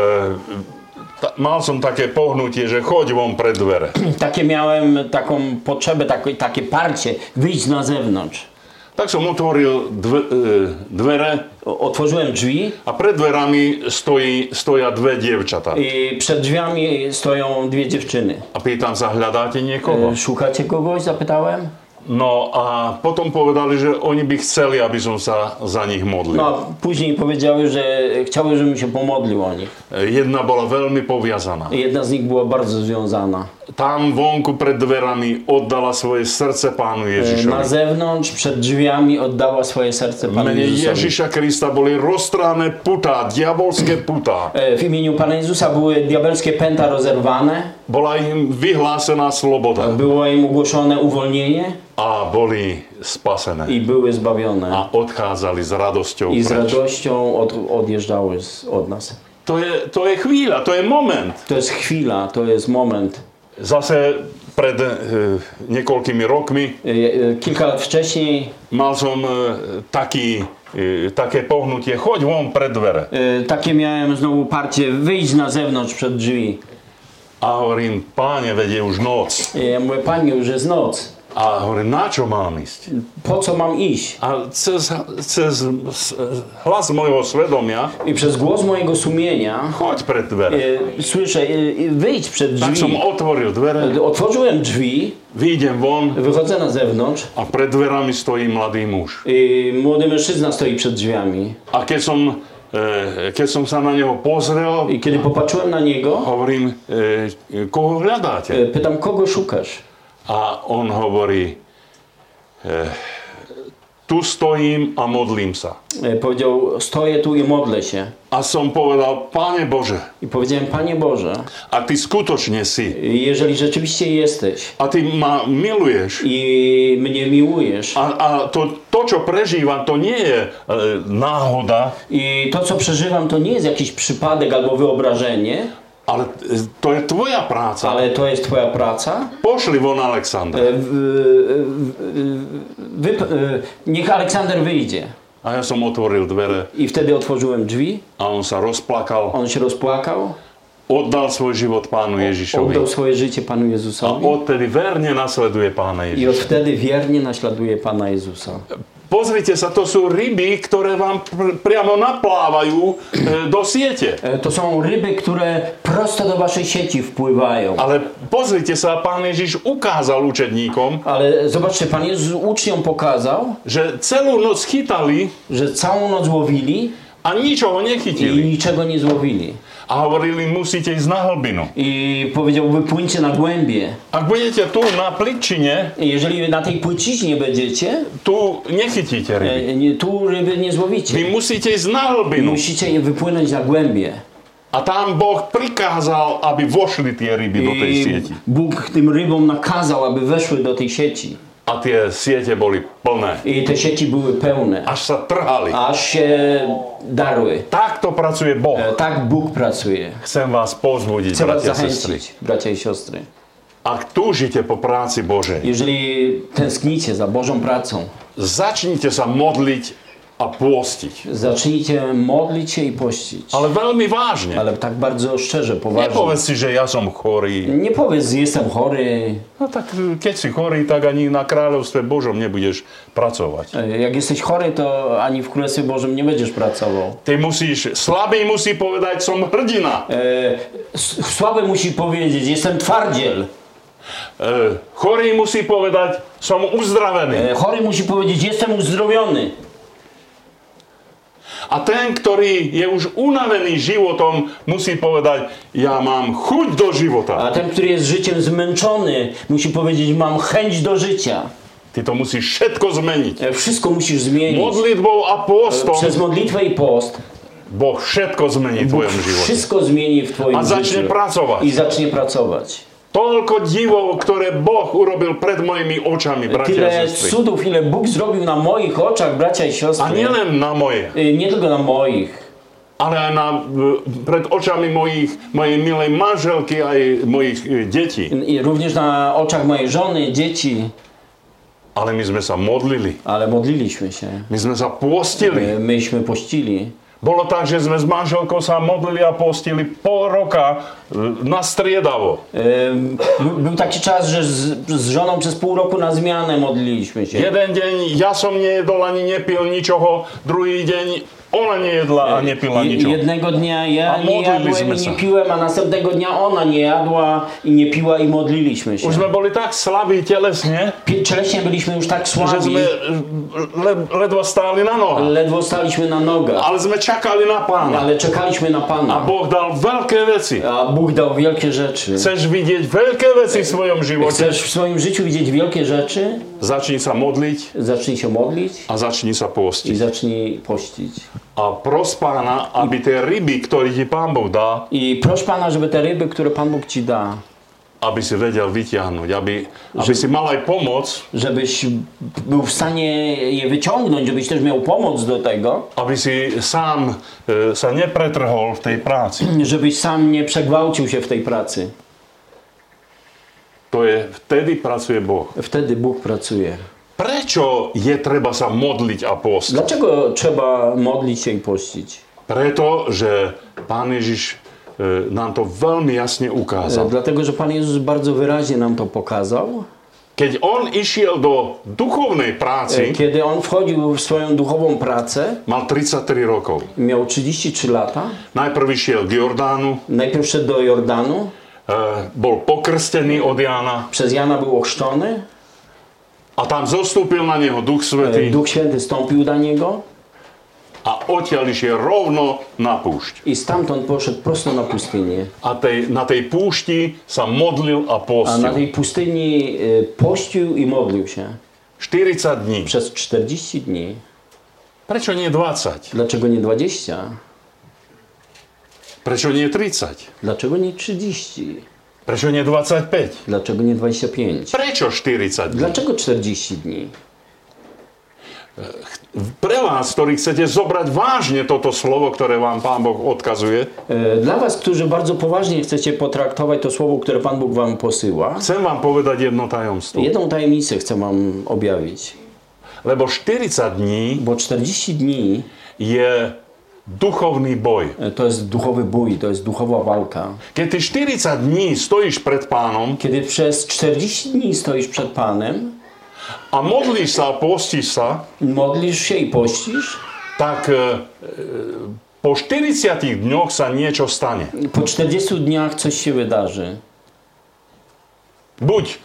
mal som také pohnutie, že choď von pred dvere. Takie miałem taką potrzebę, takie parcie, wyjść na zewnątrz. Tak som otvoril dvere Otworzyłem drzwi a pred dverami stoja dve dievčatá. i przed drzwiami stoją 2 dziewczyny. A pýtam sa, hľadáte niekoho? Szukacie kogoś? Zapytałem. No a potom povedali, že oni by chceli, aby som sa za nich modlil. No, a później powiedziały, że chciały, żebym się pomodlił o nich. Jedna bola veľmi poviazaná. Jedna z nich była bardzo związana. Tam vonku pred dverami oddala svoje srdce Pánu Na Ježišovi. zewnątrz, przed drzwiami oddała swoje serce V Panu mene Jezusowi. Ježiša Krista boli roztráne putá, diabolské putá. W imieniu Pana Jezusa były diabelskie pęta rozerwane, Bola im vyhlásená sloboda było im ogłoszone uwolnienie a boli spasené. i były zbawione. A odchádzali s radosťou I z preč. radością odjeżdżały od nas. To je chvíľa, to je moment. To jest chwila, to jest moment. Zase pred niekoľkými rokmi Kilka lat wcześniej mal som taký také pohnutie, choď von pred dvere. Takie miałem znowu parcie, wyjść na zewnątrz przed drzwi. A hovorím, Páne, veď je už noc. Ja mówię, Panie, już jest noc. A hovorím, na čo mám ísť? Po co mam iść? A cez hlas mojho svedomia, I przez głos mojego sumienia choď pred dvere. słyszę, wyjdź przed Tak som drzwi. otvoril dvere, Otworzyłem drzwi, vyjdem von wychodzę na zewnątrz a pred dverami stojí mladý muž. i młody mężczyzna stoi przed drzwiami. A keď som sa na neho pozrel, I kiedy popatrzyłem na niego, hovorím, koho hľadáte? pytam, kogo szukasz? A on hovorí, tu stojím a modlím sa. Powiedział, stoję tu i modlę się. A som povedal, Pane Bože, I powiedziałem, Panie Boże, a ty skutočne si, jeżeli rzeczywiście jesteś a ty ma miluješ, i mnie miłujesz a to, čo prežívam, to nie je náhoda, i to, co przeżywam, to nie jest jakiś przypadek albo wyobrażenie, ale to je tvoja práca. ale to jest Twoja praca. Pošli von Aleksandra. Niech Aleksander wyjdzie. A ja som otvoril dvere I wtedy otworzyłem drzwi, a on sa rozplakal, on się rozpłakał, oddal svoj život Pánu Ježišovi. oddał swoje życie Panu A Jezusowi odtedy verne nasleduje Pána i od Ježiša. wtedy wiernie naśladuje Pana Jezusa. Pozrite sa, to sú ryby, ktoré vám priamo naplávajú do siete. To są ryby, które prosto do waszej sieci wpływają. Ale pozrite sa, Pán Ježiš ukázal učedníkom, Ale zobaczcie, Pan Jezus uczniom pokazał, že celú noc chytali że całą noc łowili a ničoho i nechytili. niczego nie złowili. A hovorili, musíte ísť na hlbinu. I powiedział, wypłyńcie na głębie. Ak budete tu na pličine, I jeżeli na tej płyciźnie będziecie, tu nechytíte ryby. tu ryby nie złowicie. Vy musíte ísť na hlbinu. Musicie je wypłynąć na głębie. A tam Boh prikázal, aby vošli tie ryby do tej I sieti. Bóg tym rybom nakazał, aby weszły do tej sieci. A tie siete boli plné. I te sieci były pełne, Až sa trhali. aż się darły. Takto pracuje Boh. Tak Bóg pracuje. Chcem vás povzbudiť, Chcę was bratia a sestry. zachęcić, bracia i siostry. Ak túžite po práci Božej, Jeżeli tęsknicie za Bożą pracą, začnite sa modliť a pôstiť. zacznijcie modlić się i pościć. Ale veľmi vážne. Ale tak bardzo szczerze, poważnie. Nepovedz si, že ja som chorý. Nie powiedz, jestem chory. No tak keď si chorý, tak ani na kráľovstve Božom nebudeš pracovať. Jak jesteś chory, to ani w Królestwie Bożym nie będziesz pracował. Ty musíš, slabý musí povedať, som hrdina. Słaby musi powiedzieć, jestem twardziel. Chorý musí povedať, som uzdravený. Chory musi powiedzieć, jestem uzdrowiony. A ten, ktorý je už unavený životom, musí povedať, ja mám chuť do života. A ten, który jest życiem zmęczony, musi powiedzieć, mam chęć do życia. Ty to musíš všetko zmeniť. Wszystko musisz zmienić. Modlitbou a postom Przez modlitwę i post Boh všetko zmení v Bóg tvojom živote. wszystko zmieni w twoim A zacznie życiu. pracować. I zacznie pracować. Toľko divov, ktoré Boh urobil pred mojimi očami, bratia a Tyle sestry. cudów, ile Bóg zrobił na moich oczach, bracia i A siostry. nielen na moje, Nie tylko na moich. ale aj pred očami mojej milej manželky aj mojich detí. I również na oczach mojej żony, dzieci. Ale my sme sa modlili. Ale modliliśmy się. My sme sa pôstili. Myśmy pościli. Bolo tak, že sme s manželkou sa modlili a postili pol roka nastriedavo. Był taki czas, że z żoną przez pół roku na zmianę modliliśmy się. Jeden deň ja som nejedol ani nepil ničoho, druhý deň ona nejedla a nepila ničo. Jednego dnia ja A nie jadłem modliliśmy i nie się. piłem, a następnego dnia ona nie jadła i nie piła i modliliśmy się. Už sme boli tak slabí telesne, Cieleśnie byliśmy już tak že słabi, sme ledvo stáli na nohách. ledwo staliśmy na nogach, Ale sme čakali na Pána. ale czekaliśmy na A Pana. Boh dal veľké veci. A Bóg dał wielkie rzeczy. Chceš vidieť veľké veci v svojom živote? Chcesz w swoim życiu widzieć wielkie rzeczy? Začni sa modliť Zacznij się modlić a začni sa i pôstiť. zacznij pościć. A pros Pána, aby tie ryby, ktoré ti Pán Boh dá, I proś Pana, żeby te ryby, które Pan Bóg Ci da, aby si vedel vyťahnuť, aby si mal aj pomoc, żebyś był w stanie je wyciągnąć, żebyś też miał pomoc do tego, aby si sám sa nepretrhol v tej práci. żebyś sam nie przegwałcił się w tej pracy. To je, vtedy pracuje Boh. Wtedy Bóg pracuje. Prečo je treba sa modliť a postiť? Dlaczego trzeba modlić się i pościć? Preto, že Pán Ježiš nám to veľmi jasne ukázal. Dlatego, że Pan Jezus bardzo wyraźnie nam to pokazał. Keď on išiel do duchovnej práci, Kiedy on wchodził w swoją duchową pracę, mal 33 rokov. miał 33 lata. Najprv išiel k Jordánu, Najpierw szedł do Jordanu, bol pokrstený od Jána przez Jana był ochrzczony, a tam zostúpil na neho Duch Svätý Duch Święty stąpił na niego a odtiaľ išiel rovno na púšť. i stamtąd poszedł prosto na pustynię. A na tej púšti sa modlil a A na postil. tej pustyni pościł i modlił się 40 dní. przez 40 dni. Prečo nie 20? Dlaczego nie 20? Prečo nie 30? Dlaczego nie 30? Prečo nie 25? Dlaczego nie 25? Prečo 40 dní? Dlaczego 40 dni? Pre vás, ktorí chcete zobrať vážne toto slovo, ktoré vám Pán Boh odkazuje, Dla was, którzy bardzo poważnie chcecie potraktować to słowo, które Pan Bóg wam posyła, chcem vám povedať jedno tajomstvo. jedną tajemnicę chcę wam objawić. Lebo 40 dní Bo 40 dni je duchovný boj. to jest duchowy bój, to jest duchowa walka. Keď ty 40 dní stojíš pred Pánom Kiedy przez 40 dni stoisz przed Panem, a modlíš sa a postíš sa, modlisz się i pościsz, tak po 40 dňoch sa niečo stane. po 40 dniach coś się wydarzy. Buď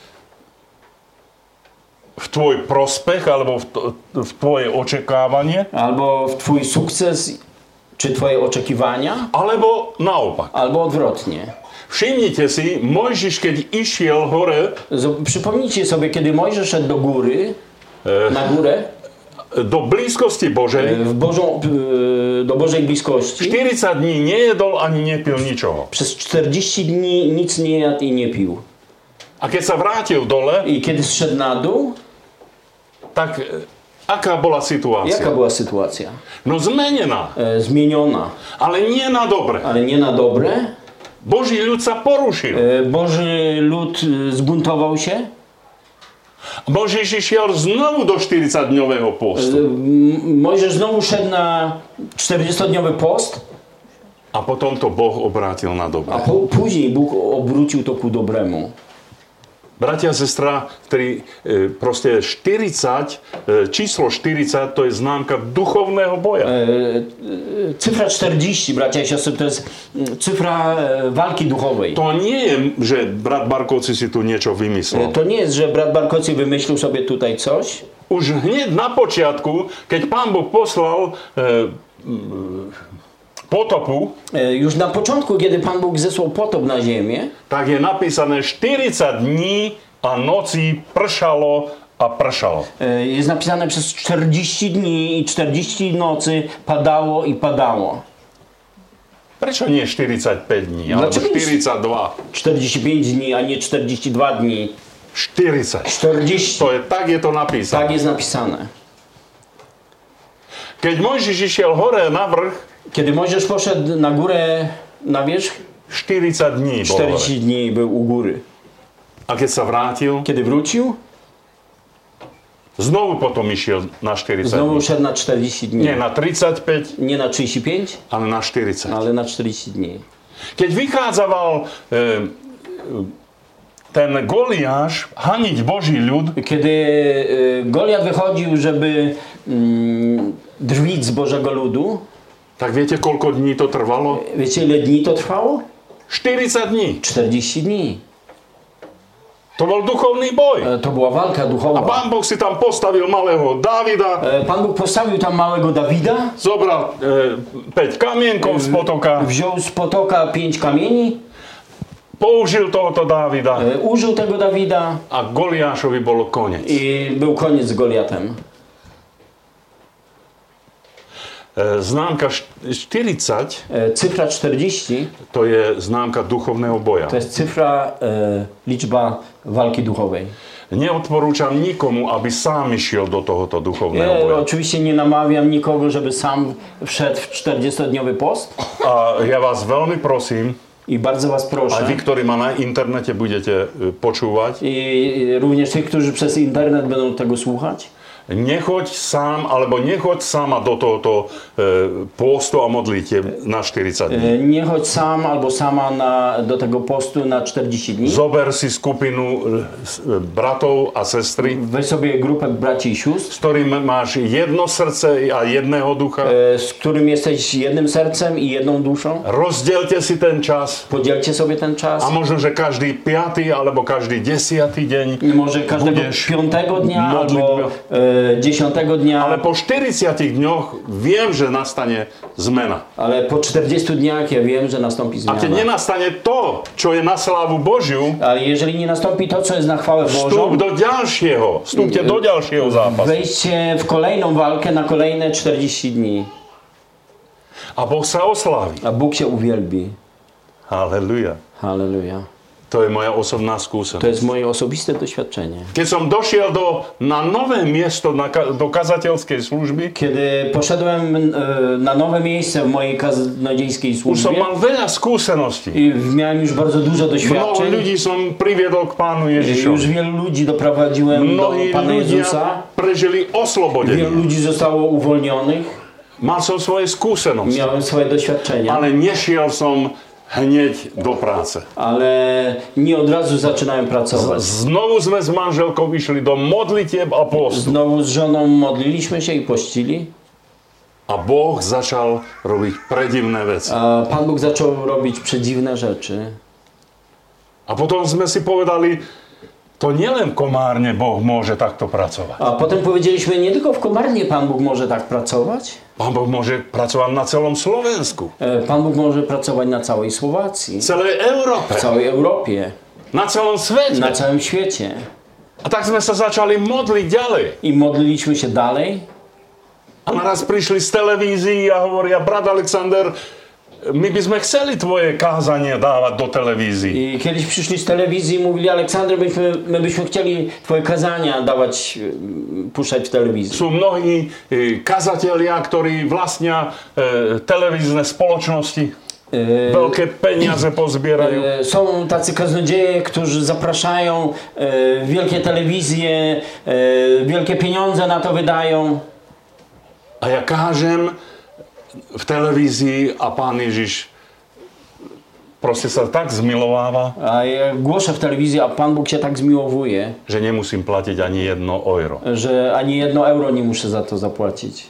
v tvoj prospech, alebo v tvoje očekávanie, Albo w twój sukces, czy twoje oczekiwania, alebo naopak. albo odwrotnie. Všimnite si, Mojžiš, keď išiel hore Przypomnijcie sobie, kiedy Mojżesz szedł do góry, na górę, do blízkosti Božej, do Bożej bliskości, 40 dní nejedol ani nepil ničoho. przez 40 dni nic nie jadł i nie pił. A keď sa vrátil dole, I kiedy zszedł na dół, tak aká bola situácia? jaka była sytuacja? No zmenená, Zmieniona, ale nie na dobre. ale nie na dobre. Boží ľud sa porušil. Boży lud zbuntował się. Mojžiš išiel znovu do 40-dňového postu. Mojżesz znowu szedł na 40-dniowy post, A potom to Boh obrátil na dobre. a później Bóg obrócił to ku dobremu. Bratia a sestra, ktorí proste 40, číslo 40 to je známka duchovného boja. Cyfra 40, bracia i siostry, to jest cyfra walki duchowej. To nie je, že brat Barkovci si tu niečo vymyslel. To nie jest, że brat Barkocy wymyślił sobie tutaj coś. Už hneď na počiatku, keď Pán Boh poslal potopu, Już na początku, kiedy Pan Bóg zesłał potop na ziemię, tak je napísané 40 dní a nocí pršalo a pršalo. jest napisane przez 40 dni i 40 nocy padało i padało. Prečo nie 45 dní, alebo Dlaczego nie 42? 45 dni, a nie 42 dni. 40. 40. To je, tak je to napísané. Tak jest napisane. Keď Mojžiš išiel hore na vrch, Kiedy Mojżesz poszedł na górę, na wierzch, 40 dní bol hore. 40 dni był u góry. A keď sa vrátil, Kiedy wrócił, znovu potom išiel na 40 znowu dní. szedł na 40 dni. Nie na 35, Nie na 35, ale na 40. ale na 40 dni. Keď vychádzal ten Goliáš haniť Boží ľud, Kiedy Goliat wychodził, żeby drwić z Bożego ludu, tak viete, koľko dní to trvalo? wiecie ile dni to trwało? 40 dní. 40 dni. To bol duchovný boj. To była walka A duchowa. Pán Boh si tam postavil malého Dávida, Pan Bóg postawił tam małego Dawida, zobral 5 kamienkov z potoka, wziął z potoka 5 kamieni, použil tohoto Dávida użył tego Dawida a Goliášovi bolo koniec. i był koniec z Goliatem. Známka 40 Cyfra 40 to je známka duchovného boja. to jest cyfra, liczba walki duchowej. Neodporúčam nikomu, aby sám išiel do tohoto duchovného Ja boja. oczywiście nie namawiam nikogo, żeby sam wszedł w 40-dniowy post. A ja vás veľmi prosím, I bardzo was A proszę, vy, ktorí ma na internete budete počúvať, i również tych, którzy przez internet będą tego słuchać, nechoď sám, alebo nechoď sama do tohoto postu a modlitieb na 40 dní. nie chodź sam albo sama do tego postu na 40 dni. Zober si skupinu bratov a sestry, Weź sobie grupę braci i sióstr, s ktorým máš jedno srdce a jedného ducha. z którym jesteś jednym sercem i jedną duszą. Rozdielte si ten čas. Podzielcie sobie ten czas. A možno, že každý 5. alebo každý 10. deň Może każdego budeš 5 dnia modliť. albo 10 dnia. Ale po 40 dňoch viem, že nastane zmena. Ale po 40 dniach ja wiem, że nastąpi A keď zmiana. nenastane to, čo je na slávu Božiu, Ale jeżeli nie nastąpi to, co jest na chwałę vstup Bożą, do ďalšieho, vstupte do ďalšieho zápasu. wejdźcie w kolejną walkę na kolejne 40 dni. A Boh sa oslávi. A Bóg się uwielbi. Halleluja. Halleluja. To je moja osobná To skúsenosť. jest moje osobiste doświadczenie. Keď som došiel na nové miesto, do kazateľskej služby, Kiedy poszedłem na nowe miejsce w mojej kaznodziejskiej už som służbie mal veľa skúseností. i miałem już bardzo dużo Mnoho doświadczeń, ľudí som priviedol k Pánu już Ježišovi. wielu ludzi doprowadziłem do Mnohí Pana Jezusa, ľudia prežili wielu oslobodenie. ludzi zostało uwolnionych, Mal som svoje skúsenosti, miałem swoje doświadczenia, ale nešiel som hneď do práce. ale nie od razu zaczynałem pracować. Znovu sme s manželkou išli do modlitieb a postu. Znowu z żoną modliliśmy się i pościli, A Boh začal robiť predivné veci. a Pan Bóg zaczął robić przedziwne rzeczy. A potom sme si povedali, to nielen komárne Boh môže takto pracovať. A potem powiedzieliśmy, nie tylko w Komarnie Pan Bóg może tak pracować, Pán Boh môže pracovať na celom Slovensku, Pan Bóg może pracować na całej Słowacji, celej Európe, w całej Europie, na celom svete. na całym świecie. A tak sme sa začali modliť ďalej. I modliliśmy się dalej. A naraz prišli z televízií a hovoria, brat Alexander, my by sme chceli tvoje kázanie dávať do televízií. I kiedyś przyszli z telewizji i mówili, Aleksander, my byśmy chcieli twoje kazania dawać, puszczać w telewizji. Sú mnohí kazatelia, ktorí vlastnia televízne spoločnosti, veľké peniaze pozbierajú. Są tacy kaznodzieje, którzy zapraszają wielkie telewizje, wielkie pieniądze na to wydają. A ja kážem v televízii a Pán Ježiš proste sa tak zmilováva, A ja głoszę w telewizji, a Pan Bóg się tak zmiłowuje, že nemusím platiť ani 1 euro. że ani 1 euro nie muszę za to zapłacić.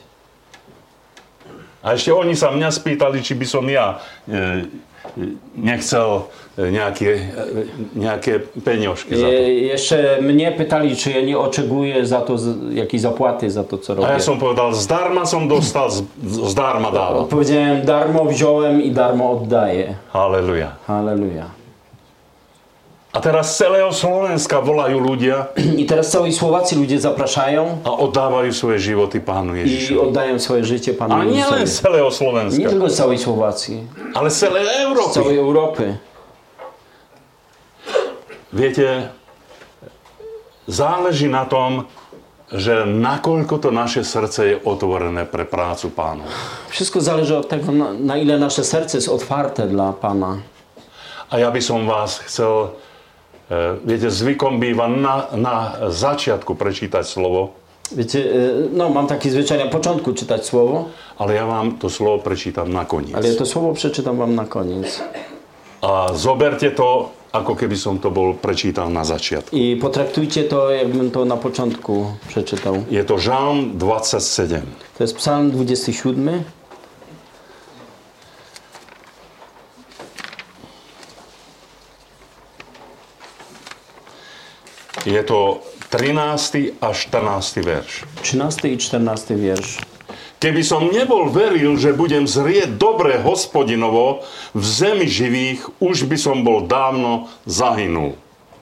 A ešte oni sa mňa spýtali, či by som ja nechcel nejaké peňožky za to. Jeszcze mnie pytali, czy ja nie oczekuję za to jakiejś zapłaty za to, co robię. A ja som povedal, zdarma som dostal, zdarma dávam. Odpowiedziałem, darmo wziąłem i darmo oddaję. Halleluja. Halleluja. A teraz z celého Slovenska volajú ľudia I teraz z całej Słowacji ludzie zapraszają a oddávajú svoje životy Pánu i Ježišovi. oddają swoje życie Panu Ale nie len z Jezusowi. celého Nie Slovenska, tylko z całej Słowacji, ale z celej z Európy. całej Europy. Viete, záleží na tom, že nakoľko to naše srdce je otvorené pre prácu Pánu. Wszystko zależy od tego, na ile nasze serce jest otwarte dla Pana. A ja by som vás chcel, viete, zvykom býva na začiatku prečítať slovo, Wiecie, no mam taki zwyczaj na początku czytać słowo, ale ja vám to slovo prečítam ale ja nakoniec. to słowo przeczytam wam na koniec. A zoberte to, ako keby som to bol prečítal na začiatku. I potraktujcie to, jakbym to na początku przeczytał. Je to Žalm 27. To jest Psalm 27. Je to 13. a 14. verš. 13 i 14 wiersz. Keby som nebol veril, že budem zrieť dobre Hospodinovo v zemi živých, už by som bol dávno zahynul.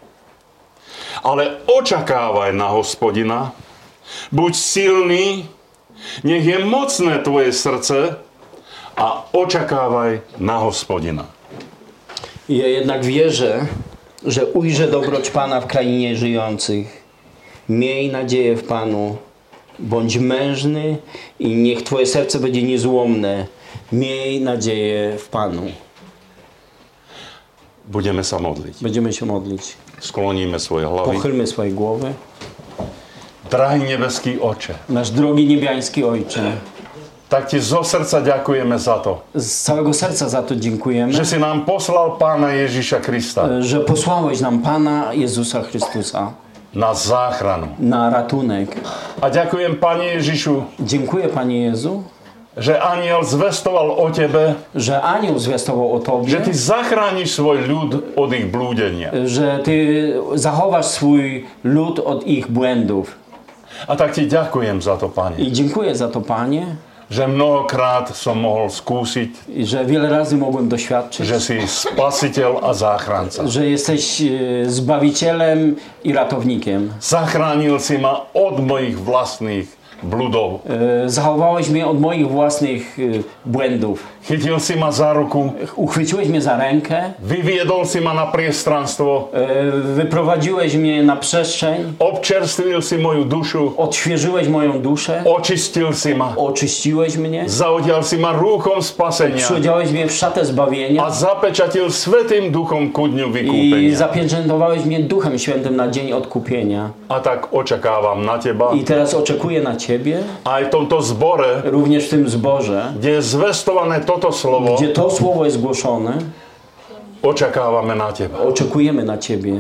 Ale očakávaj na Hospodina, buď silný, nech je mocné tvoje srdce a očakávaj na Hospodina. Ja jednak wierzę, że ujrzę dobroć Pana w krainie żyjących. Miej nadzieję w Panu. Bądź mężny i niech twoje serce będzie niezłomne. Miej nadzieję w Panu. Budeme sa modliť. Będziemy się modlić. Skloníme svoje hlavy. Pochylmy swoje głowy. Drahý nebeský Oče, Nasz drogi niebiański Ojcze, tak Ti zo srdca ďakujeme za to, z całego serca za to dziękujemy, že si nám poslal Pána Ježiša Krista że posłałeś nam Pana Jezusa Chrystusa na záchranu. na ratunek. A ďakujem, Pane Ježišu, Dziękuję, Panie Jezu, že aniel zvestoval o Tebe, że anioł zwiastował o že Tobie, Ty zachrániš svoj ľud od ich blúdenia. że Ty zachowasz swój lud od ich błędów. A tak Ti ďakujem za to, Pane, I dziękuję za to, Panie, že mnohokrát som mohol skúsiť, i że wiele razy mogłem doświadczyć, že si spasiteľ a záchranca. że jesteś Zbawicielem i ratownikiem. Zachránil si ma od mojich vlastných bludov. Zachowałeś mnie od moich własnych błędów. Chytil si ma za ruku, Uchwyciłeś mnie za rękę, vyviedol si ma na priestranstvo, wyprowadziłeś mnie na przestrzeń, občerstvil si moju dušu, odświeżyłeś moją duszę, očistil si ma, oczyściłeś mnie, zaodial si ma rúchom spasenia przyodziałeś mnie w szatę a zbawienia zapečatil Svätým Duchom ku dňu i vykúpenia. zapieczętowałeś mnie Duchem Świętym na dzień odkupienia. A tak očakávam na Teba I teraz oczekuję na Ciebie, aj v tomto zbore, również w tym zborze, kde je zvestované toto slovo, gdzie to słowo jest głoszone, očakávame na Teba. oczekujemy na Ciebie.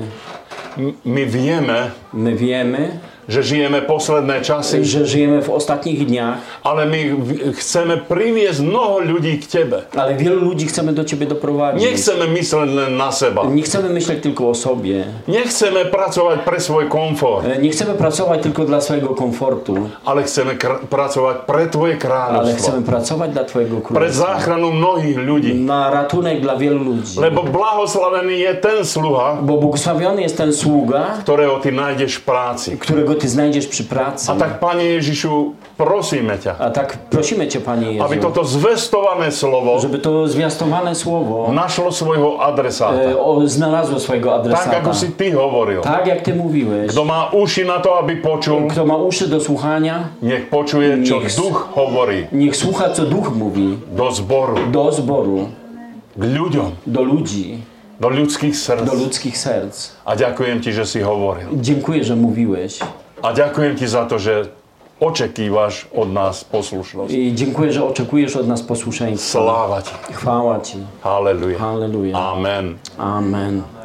My vieme, My wiemy, že žijeme posledné časy, że żyjemy w ostatnich dniach, ale my chceme priviesť mnoho ľudí k Tebe. ale wielu ludzi chcemy do Ciebie doprowadzić. Nechceme mysleť len na seba. Nie chcemy myśleć tylko o sobie. Nechceme pracovať pre svoj komfort, Nie chcemy pracować tylko dla swojego komfortu, ale chceme pracovať pre Tvoje ale kráľovstvo. chcemy pracować dla Twojego Pre królestwa. záchranu mnohých ľudí. Na ratunek dla wielu ludzi. Lebo blahoslavený je ten sluha, Bo błogosławiony jest ten sługa, ktorého Ty nájdeš v práci. którego Ty znajdziesz przy pracy. A tak, Pane Ježišu, prosíme ťa, A tak prosimy Cię, Panie aby Jezu, toto zvestované slovo żeby to zwiastowane słowo našlo svojho adresáta. znalazło swojego Tak, adresata. ako si Ty hovoril. Tak jak Ty mówiłeś. Kto má uši na to, aby počul, Kto ma uszy do słuchania, nech počuje, čo Nech- duch hovorí niech słucha, co Duch mówi do zboru, do zboru, k ľuďom, do ludzi, do ľudských srdc. do ludzkich serc. A ďakujem Ti, že si hovoril. Dziękuję, że mówiłeś. A ďakujem Ti za to, že očekývaš od nás poslušnosť. I dziękuję, że oczekujesz od nas posłuszeństwa. Sláva Ti. Chwała Ci. Halleluja. Halleluja. Amen. Amen.